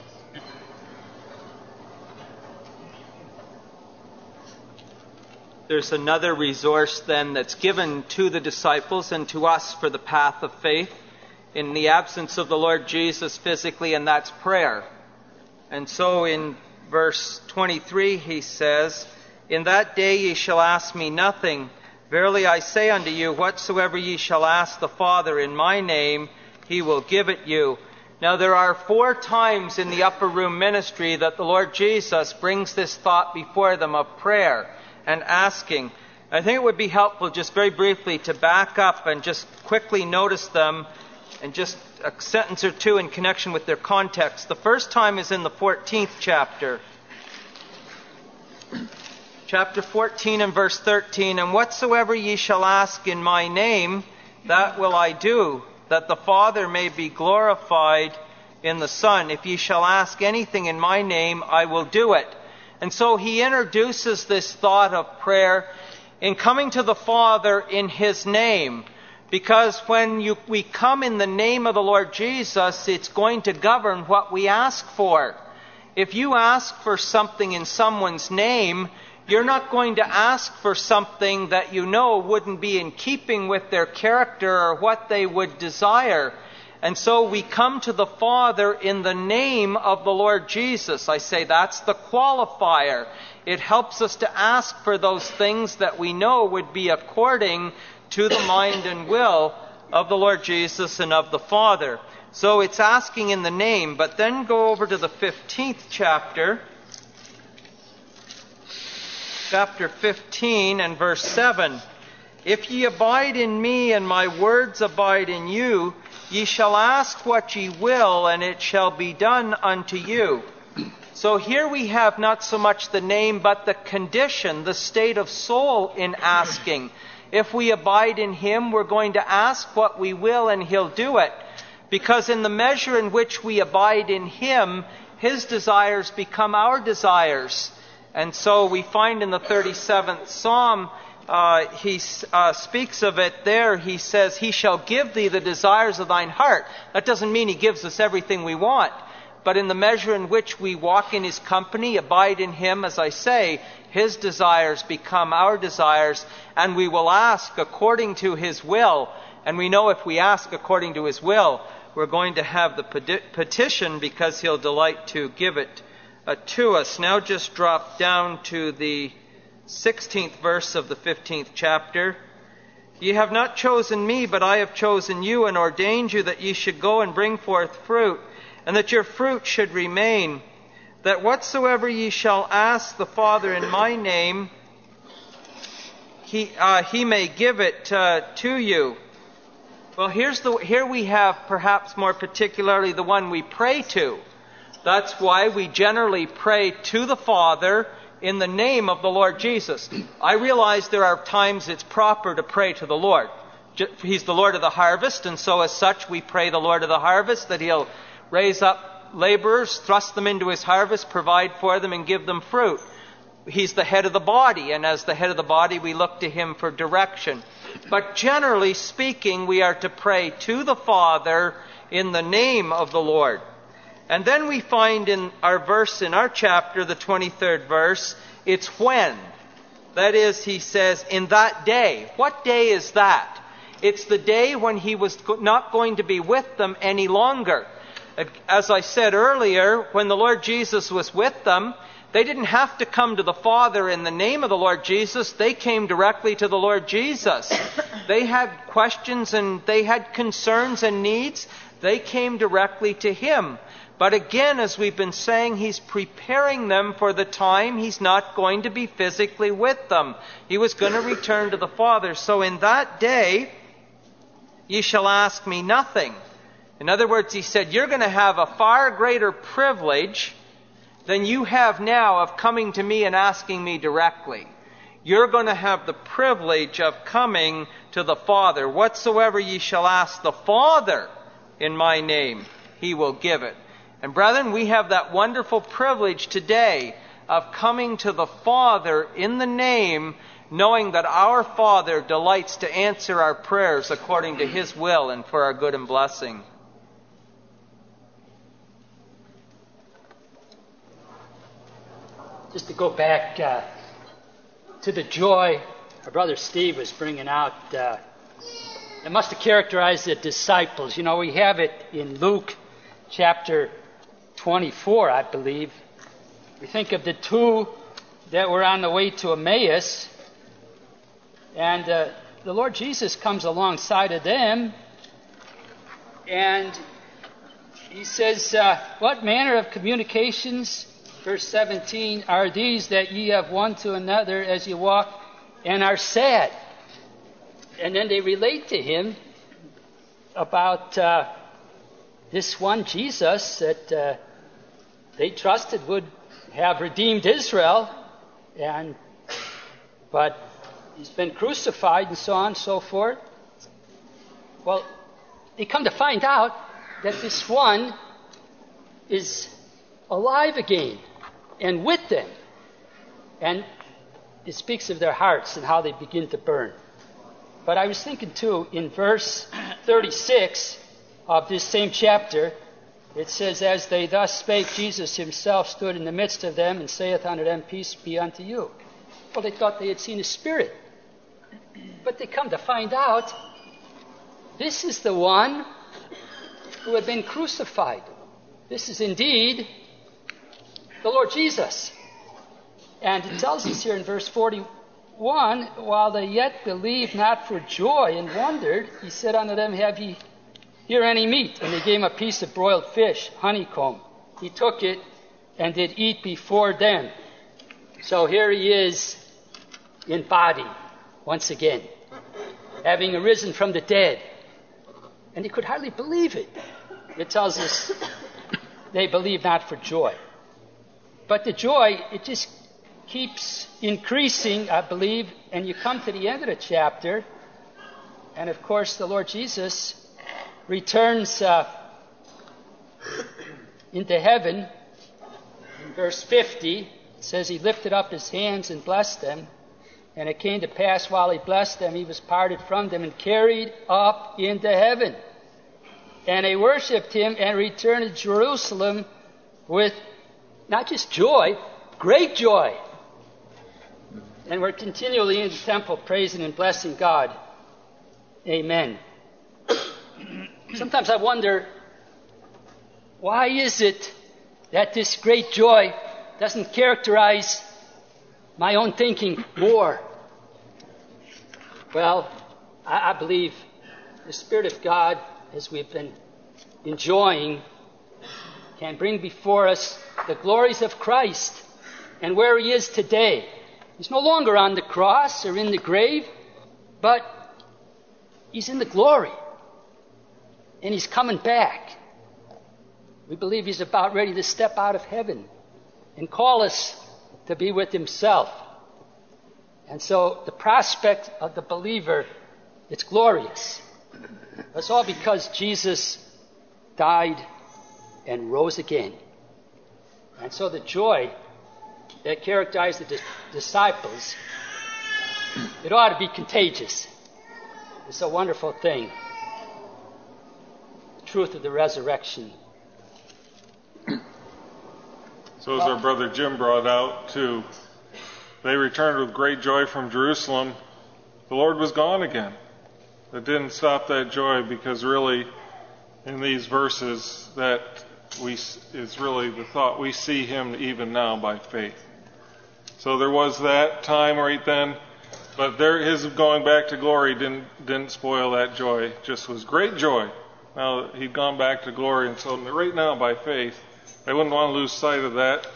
There's another resource then that's given to the disciples and to us for the path of faith in the absence of the Lord Jesus physically, and that's prayer. And so in verse twenty-three he says, "In that day ye shall ask me nothing. Verily I say unto you, whatsoever ye shall ask the Father in my name, he will give it you." Now there are four times in the upper room ministry that the Lord Jesus brings this thought before them of prayer and asking. I think it would be helpful just very briefly to back up and just quickly notice them, and just a sentence or two in connection with their context. The first time is in the fourteenth chapter. Chapter fourteen and verse thirteen, "And whatsoever ye shall ask in my name, that will I do, that the Father may be glorified in the Son. If ye shall ask anything in my name, I will do it." And so he introduces this thought of prayer in coming to the Father in his name. Because when you, we come in the name of the Lord Jesus, it's going to govern what we ask for. If you ask for something in someone's name, you're not going to ask for something that you know wouldn't be in keeping with their character or what they would desire. And so we come to the Father in the name of the Lord Jesus. I say that's the qualifier. It helps us to ask for those things that we know would be according to the mind and will of the Lord Jesus and of the Father. So it's asking in the name. But then go over to the fifteenth chapter. Chapter fifteen and verse seven. "If ye abide in me and my words abide in you, ye shall ask what ye will, and it shall be done unto you." So here we have not so much the name, but the condition, the state of soul in asking. If we abide in him, we're going to ask what we will, and he'll do it. Because in the measure in which we abide in him, his desires become our desires. And so we find in the thirty-seventh Psalm, Uh, he uh, speaks of it there. He says, "He shall give thee the desires of thine heart." That doesn't mean he gives us everything we want. But in the measure in which we walk in his company, abide in him, as I say, his desires become our desires, and we will ask according to his will. And we know if we ask according to his will, we're going to have the petition, because he'll delight to give it uh, to us. Now just drop down to the sixteenth verse of the fifteenth chapter. "Ye have not chosen me, but I have chosen you, and ordained you that ye should go and bring forth fruit, and that your fruit should remain, that whatsoever ye shall ask the Father in my name, he, uh, he may give it uh, to you." Well, here's the, here we have perhaps more particularly the one we pray to. That's why we generally pray to the Father in the name of the Lord Jesus. I realize there are times it's proper to pray to the Lord. He's the Lord of the harvest, and so as such we pray the Lord of the harvest that he'll raise up laborers, thrust them into his harvest, provide for them, and give them fruit. He's the head of the body, and as the head of the body we look to him for direction. But generally speaking, we are to pray to the Father in the name of the Lord. And then we find in our verse, in our chapter, the twenty-third verse, it's when. That is, he says, in that day. What day is that? It's the day when he was not going to be with them any longer. As I said earlier, when the Lord Jesus was with them, They didn't have to come to the Father in the name of the Lord Jesus. They came directly to the Lord Jesus. They had questions and they had concerns and needs. They came directly to Him. But again, as we've been saying, He's preparing them for the time He's not going to be physically with them. He was going to return to the Father. So in that day, ye shall ask me nothing. In other words, He said, you're going to have a far greater privilege than you have now of coming to me and asking me directly. You're going to have the privilege of coming to the Father. Whatsoever ye shall ask the Father in my name, He will give it. And brethren, we have that wonderful privilege today of coming to the Father in the name, knowing that our Father delights to answer our prayers according to His will and for our good and blessing. Just to go back uh, to the joy our brother Steve was bringing out, uh, it must have characterized the disciples. You know, we have it in Luke chapter twenty-four, I believe. We think of the two that were on the way to Emmaus, and uh, the Lord Jesus comes alongside of them, and He says, uh, what manner of communications, verse seventeen, are these that ye have one to another as ye walk and are sad? And then they relate to Him about uh, this one Jesus that uh, they trusted would have redeemed Israel, and but He's been crucified and so on and so forth. Well, they come to find out that this one is alive again and with them. And it speaks of their hearts and how they begin to burn. But I was thinking too, in verse thirty-six of this same chapter, it says, as they thus spake, Jesus Himself stood in the midst of them and saith unto them, peace be unto you. Well, they thought they had seen a spirit. But they come to find out, this is the one who had been crucified. This is indeed the Lord Jesus. And it tells us here in verse forty-one, while they yet believed not for joy and wondered, He said unto them, have ye here any meat? And they gave Him a piece of broiled fish, honeycomb. He took it and did eat before them. So here He is in body once again, having arisen from the dead. And they could hardly believe it. It tells us they believed not for joy. But the joy, it just keeps increasing, I believe, and you come to the end of the chapter, and of course the Lord Jesus returns uh, into heaven. In verse fifty, it says He lifted up His hands and blessed them, and it came to pass while He blessed them, He was parted from them and carried up into heaven. And they worshipped Him and returned to Jerusalem with not just joy, great joy. And we're continually in the temple praising and blessing God. Amen. Sometimes I wonder, why is it that this great joy doesn't characterize my own thinking more? Well, I, I believe the Spirit of God, as we've been enjoying, can bring before us the glories of Christ and where He is today. He's no longer on the cross or in the grave, but He's in the glory. And He's coming back. We believe He's about ready to step out of heaven and call us to be with Himself. And so the prospect of the believer, it's glorious. It's all because Jesus died and rose again. And so the joy that characterized the dis- disciples, it ought to be contagious. It's a wonderful thing. The truth of the resurrection. So as our brother Jim brought out too, they returned with great joy from Jerusalem. The Lord was gone again. It didn't stop that joy, because really in these verses that we is really the thought, we see him even now by faith. So there was that time right then, but there, his going back to glory didn't didn't spoil that joy. It just was great joy. Now he'd gone back to glory, and so right now by faith, I wouldn't want to lose sight of that.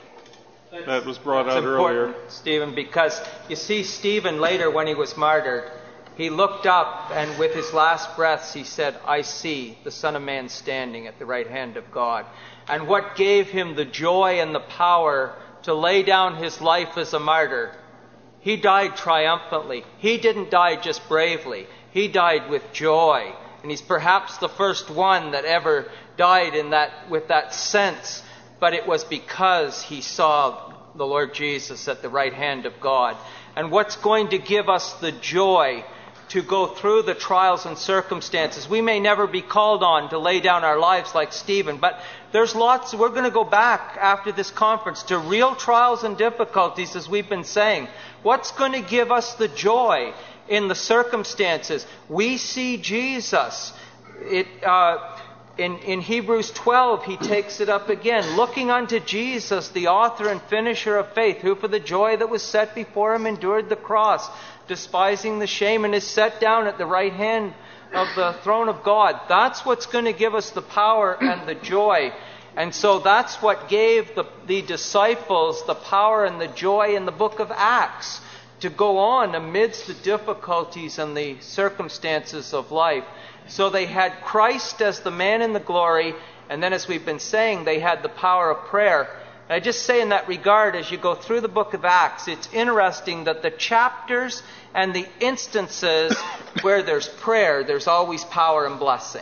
That was brought out earlier, Stephen, because you see Stephen later when he was martyred, he looked up and with his last breaths he said, "I see the Son of Man standing at the right hand of God." And what gave him the joy and the power to lay down his life as a martyr? He died triumphantly. He didn't die just bravely. He died with joy. And he's perhaps the first one that ever died in that with that sense. But it was because he saw the Lord Jesus at the right hand of God. And what's going to give us the joy to go through the trials and circumstances? We may never be called on to lay down our lives like Stephen, but there's lots. We're going to go back after this conference to real trials and difficulties, as we've been saying. What's going to give us the joy in the circumstances? We see Jesus. It, uh, in, in Hebrews twelve, he takes it up again. Looking unto Jesus, the author and finisher of faith, who for the joy that was set before him endured the cross, despising the shame, and is set down at the right hand of the throne of God. That's what's going to give us the power and the joy. And so that's what gave the, the disciples the power and the joy in the book of Acts to go on amidst the difficulties and the circumstances of life. So they had Christ as the man in the glory, and then, as we've been saying, they had the power of prayer. And I just say in that regard, as you go through the book of Acts, it's interesting that the chapters and the instances where there's prayer, there's always power and blessing.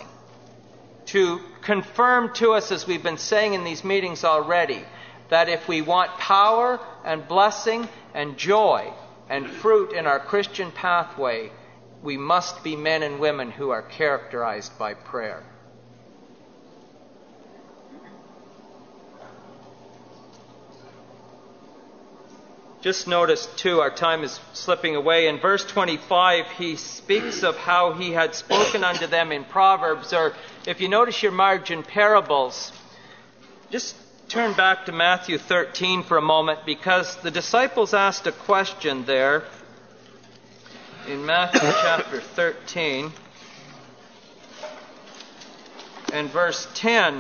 To confirm to us, as we've been saying in these meetings already, that if we want power and blessing and joy and fruit in our Christian pathway, we must be men and women who are characterized by prayer. Just notice, too, our time is slipping away. In verse twenty-five, he speaks of how he had spoken unto them in Proverbs, or if you notice your margin, parables. Just turn back to Matthew thirteen for a moment, because the disciples asked a question there in Matthew chapter thirteen and verse ten.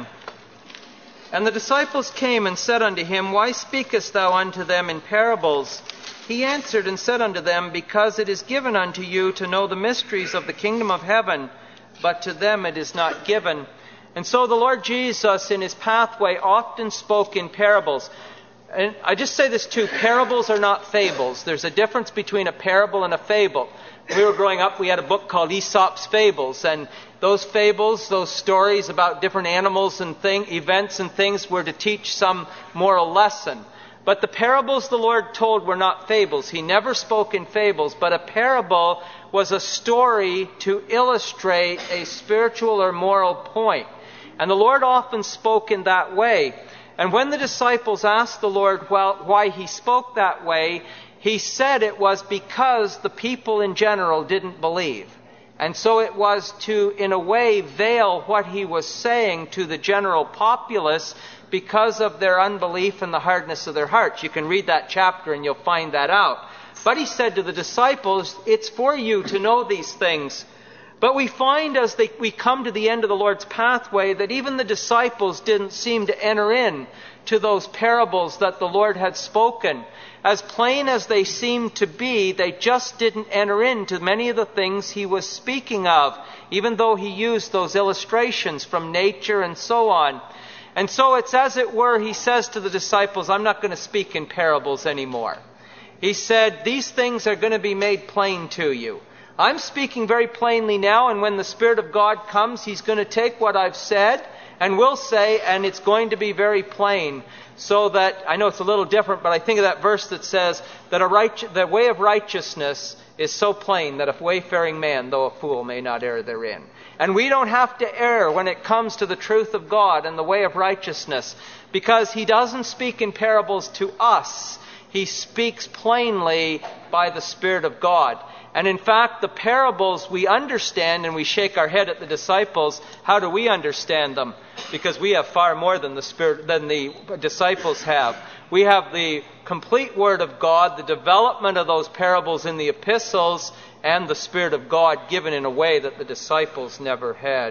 And the disciples came and said unto him, Why speakest thou unto them in parables? He answered and said unto them, Because it is given unto you to know the mysteries of the kingdom of heaven, but to them it is not given. And so the Lord Jesus in his pathway often spoke in parables. And I just say this too, parables are not fables. There's a difference between a parable and a fable. When we were growing up, we had a book called Aesop's Fables, and those fables, those stories about different animals and thing, events and things were to teach some moral lesson. But the parables the Lord told were not fables. He never spoke in fables, but a parable was a story to illustrate a spiritual or moral point. And the Lord often spoke in that way. And when the disciples asked the Lord well, why he spoke that way, he said it was because the people in general didn't believe. And so it was to, in a way, veil what he was saying to the general populace because of their unbelief and the hardness of their hearts. You can read that chapter and you'll find that out. But he said to the disciples, it's for you to know these things. But we find as they, we come to the end of the Lord's pathway that even the disciples didn't seem to enter in to those parables that the Lord had spoken. As plain as they seemed to be, they just didn't enter into many of the things he was speaking of, even though he used those illustrations from nature and so on. And so it's as it were, he says to the disciples, I'm not going to speak in parables anymore. He said, these things are going to be made plain to you. I'm speaking very plainly now, and when the Spirit of God comes, he's going to take what I've said and will say, and it's going to be very plain. So that, I know it's a little different, but I think of that verse that says that a right, the way of righteousness is so plain that a wayfaring man, though a fool, may not err therein. And we don't have to err when it comes to the truth of God and the way of righteousness, because he doesn't speak in parables to us. he speaks plainly by the Spirit of God. And in fact, the parables we understand, and we shake our head at the disciples. How do we understand them? Because we have far more than the Spirit, than the disciples have. We have the complete Word of God, the development of those parables in the epistles, and the Spirit of God given in a way that the disciples never had.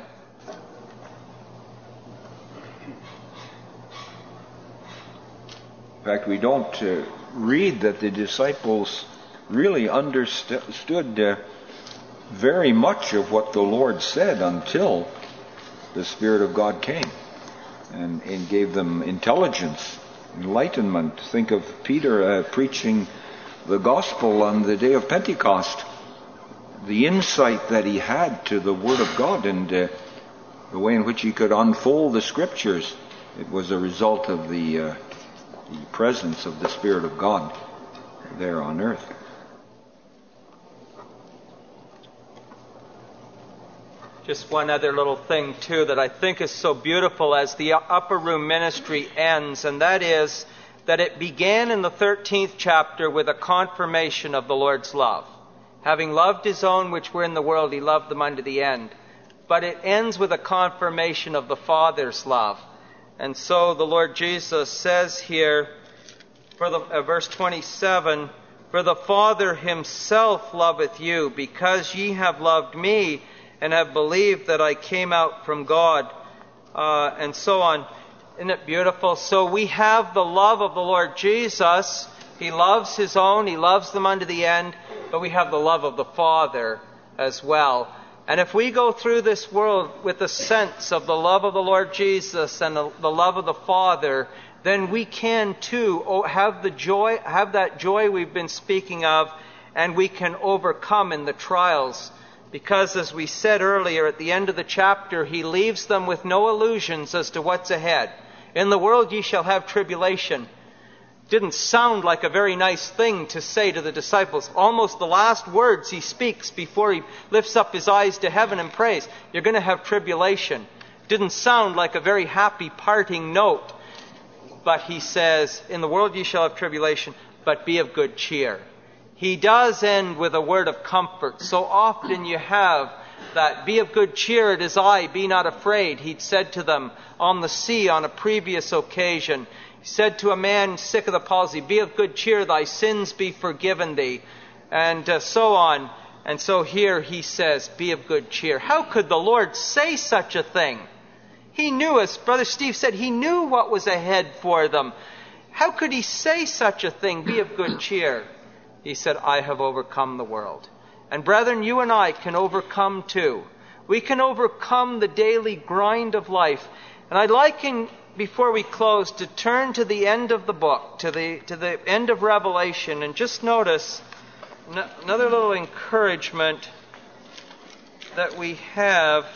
In fact, we don't uh, read that the disciples really understood uh, very much of what the Lord said until the Spirit of God came and, and gave them intelligence, enlightenment. Think of Peter uh, preaching the gospel on the day of Pentecost. The insight that he had to the Word of God and uh, the way in which he could unfold the Scriptures, it was a result of the, uh, the presence of the Spirit of God there on earth. Just one other little thing, too, that I think is so beautiful as the upper room ministry ends, and that is that it began in the thirteenth chapter with a confirmation of the Lord's love. Having loved his own which were in the world, he loved them unto the end. But it ends with a confirmation of the Father's love. And so the Lord Jesus says here, for the uh, verse twenty-seven, "For the Father himself loveth you, because ye have loved me, and have believed that I came out from God," uh, and so on. Isn't it beautiful? So we have the love of the Lord Jesus. He loves his own. He loves them unto the end. But we have the love of the Father as well. And if we go through this world with a sense of the love of the Lord Jesus and the, the love of the Father, then we can too have the joy, have that joy we've been speaking of, and we can overcome in the trials. Because as we said earlier, at the end of the chapter, he leaves them with no illusions as to what's ahead. In the world ye shall have tribulation. Didn't sound like a very nice thing to say to the disciples. Almost the last words he speaks before he lifts up his eyes to heaven and prays. You're going to have tribulation. Didn't sound like a very happy parting note. But he says, in the world ye shall have tribulation, but be of good cheer. He does end with a word of comfort. So often you have that, be of good cheer, it is I, be not afraid. He'd said to them on the sea on a previous occasion. He said to a man sick of the palsy, be of good cheer, thy sins be forgiven thee. And uh, so on. And so here he says, be of good cheer. How could the Lord say such a thing? He knew, as Brother Steve said, he knew what was ahead for them. How could he say such a thing, be of good cheer? He said, I have overcome the world. And brethren, you and I can overcome too. We can overcome the daily grind of life. And I'd like, in, before we close, to turn to the end of the book, to the, to the end of Revelation, and just notice n- another little encouragement that we have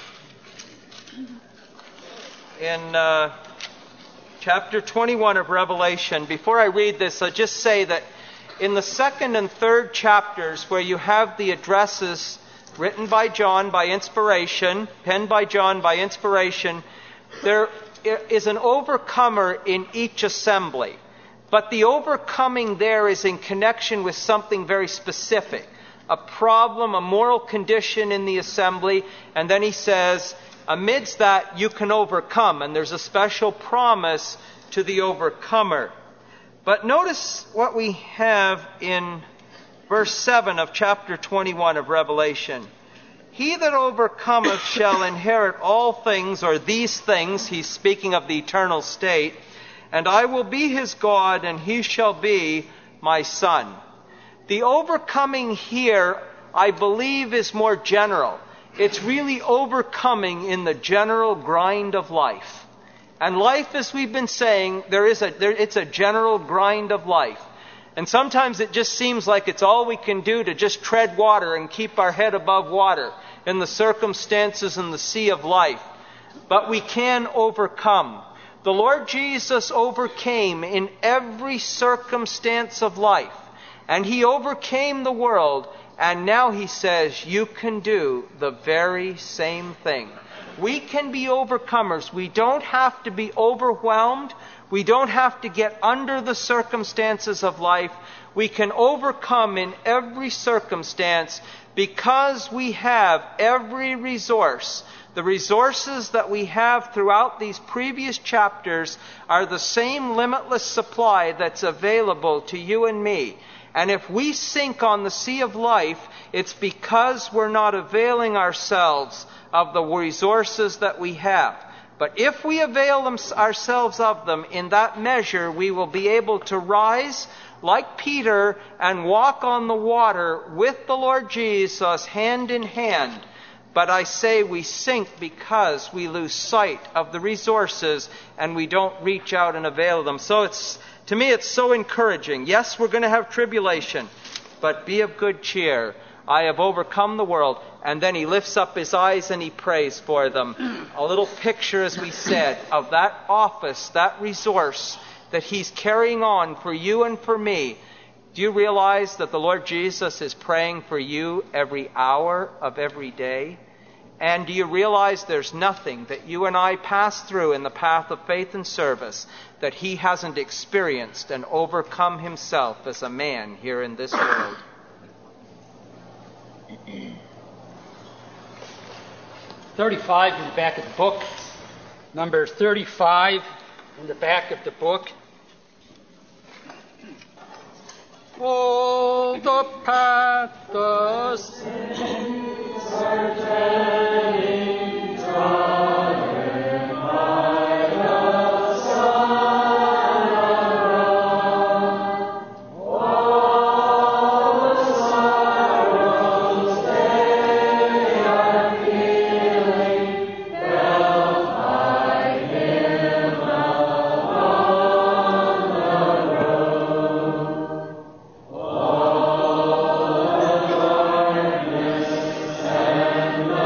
in uh, chapter twenty-one of Revelation. Before I read this, I'll just say that in the second and third chapters, where you have the addresses written by John by inspiration, penned by John by inspiration, there is an overcomer in each assembly. But the overcoming there is in connection with something very specific, a problem, a moral condition in the assembly. And then he says, amidst that you can overcome, and there's a special promise to the overcomer. But notice what we have in verse seven of chapter twenty-one of Revelation. He that overcometh shall inherit all things, or these things, he's speaking of the eternal state, and I will be his God, and he shall be my son. The overcoming here, I believe, is more general. It's really overcoming in the general grind of life. And life, as we've been saying, there is a there, it's a general grind of life. And sometimes it just seems like it's all we can do to just tread water and keep our head above water in the circumstances in the sea of life. But we can overcome. The Lord Jesus overcame in every circumstance of life. And he overcame the world. And now he says, you can do the very same thing. We can be overcomers. We don't have to be overwhelmed. We don't have to get under the circumstances of life. We can overcome in every circumstance because we have every resource. The resources that we have throughout these previous chapters are the same limitless supply that's available to you and me. And if we sink on the sea of life, it's because we're not availing ourselves of the resources that we have. But if we avail them, ourselves of them in that measure, we will be able to rise like Peter and walk on the water with the Lord Jesus hand in hand. But I say we sink because we lose sight of the resources and we don't reach out and avail them. So it's, to me, it's so encouraging. Yes, we're going to have tribulation, but be of good cheer. I have overcome the world. And then he lifts up his eyes and he prays for them. A little picture, as we said, of that office, that resource that he's carrying on for you and for me. Do you realize that the Lord Jesus is praying for you every hour of every day? And do you realize there's nothing that you and I pass through in the path of faith and service that he hasn't experienced and overcome himself as a man here in this world? thirty-five in the back of the book. Number thirty-five in the back of the book. All the path the saints are treading, trodden by the Son of God. All the sorrows they are feeling, felt by Him along the road. All the darkness and the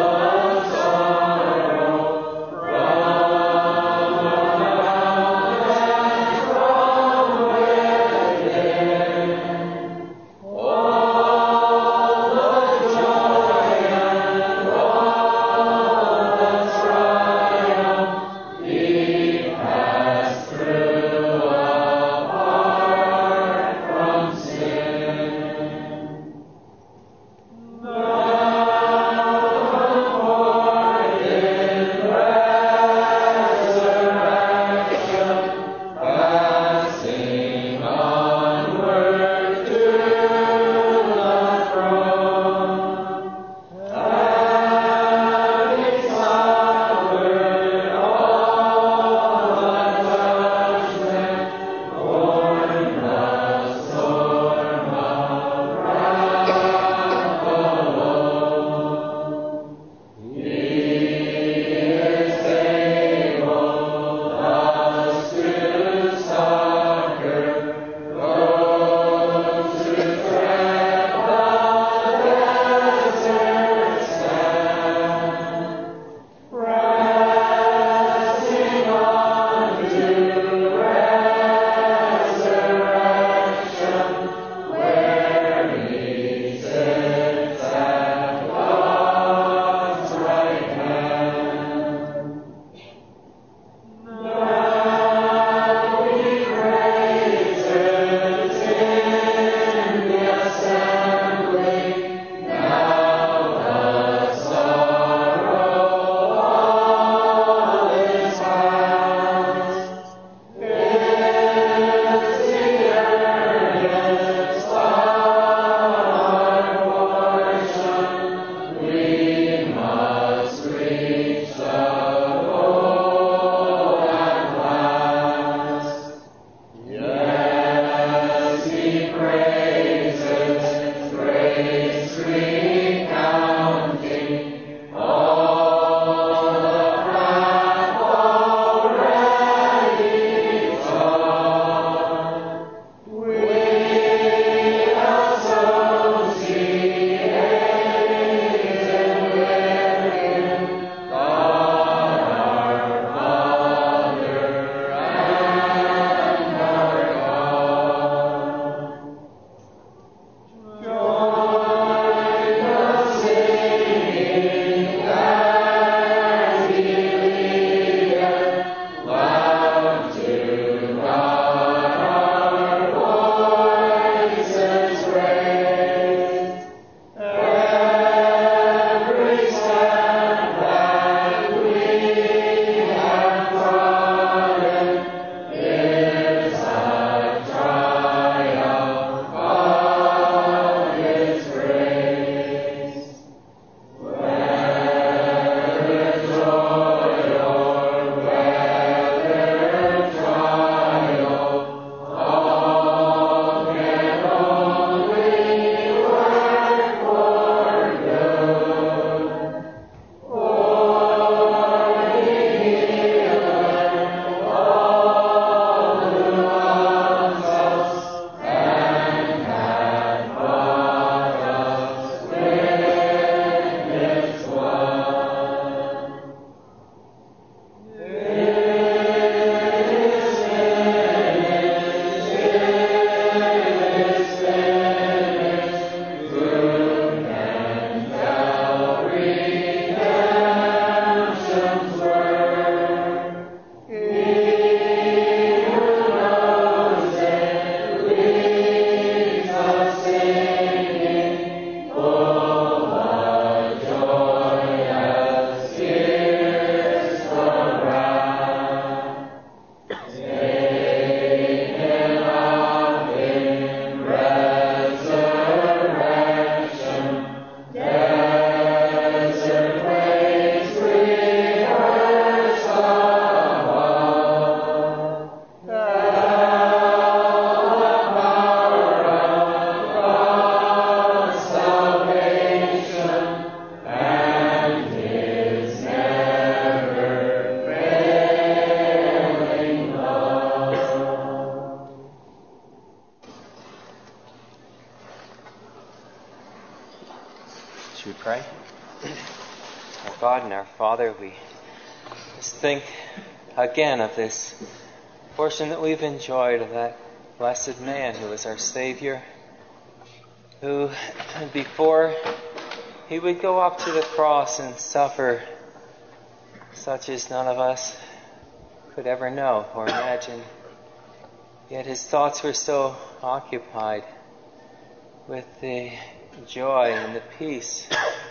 God and our Father, we just think again of this portion that we've enjoyed of that blessed man who was our Savior, who before he would go up to the cross and suffer such as none of us could ever know or imagine, yet his thoughts were so occupied with the joy and the peace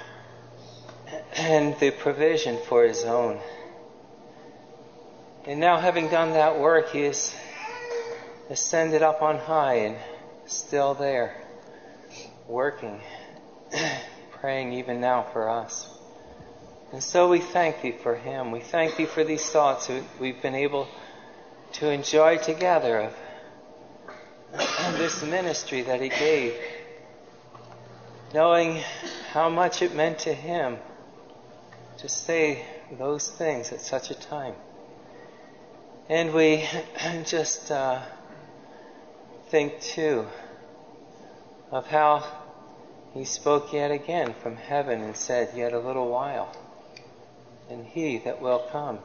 and the provision for his own. And now, having done that work, he is ascended up on high and still there, working, praying even now for us. And so we thank thee for him. We thank thee for these thoughts that we've been able to enjoy together of this ministry that he gave, knowing how much it meant to him to say those things at such a time. And we just uh, think too of how he spoke yet again from heaven and said, "Yet a little while, and he that will come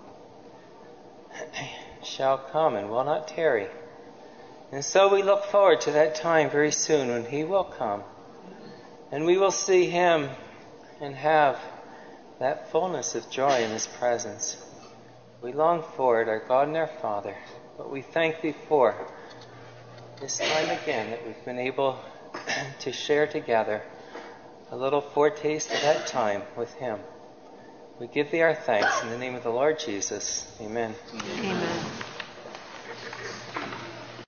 shall come and will not tarry." And so we look forward to that time very soon when he will come, and we will see him and have that fullness of joy in his presence. We long for it, our God and our Father, but we thank thee for this time again that we've been able to share together a little foretaste of that time with him. We give thee our thanks in the name of the Lord Jesus. Amen. Amen.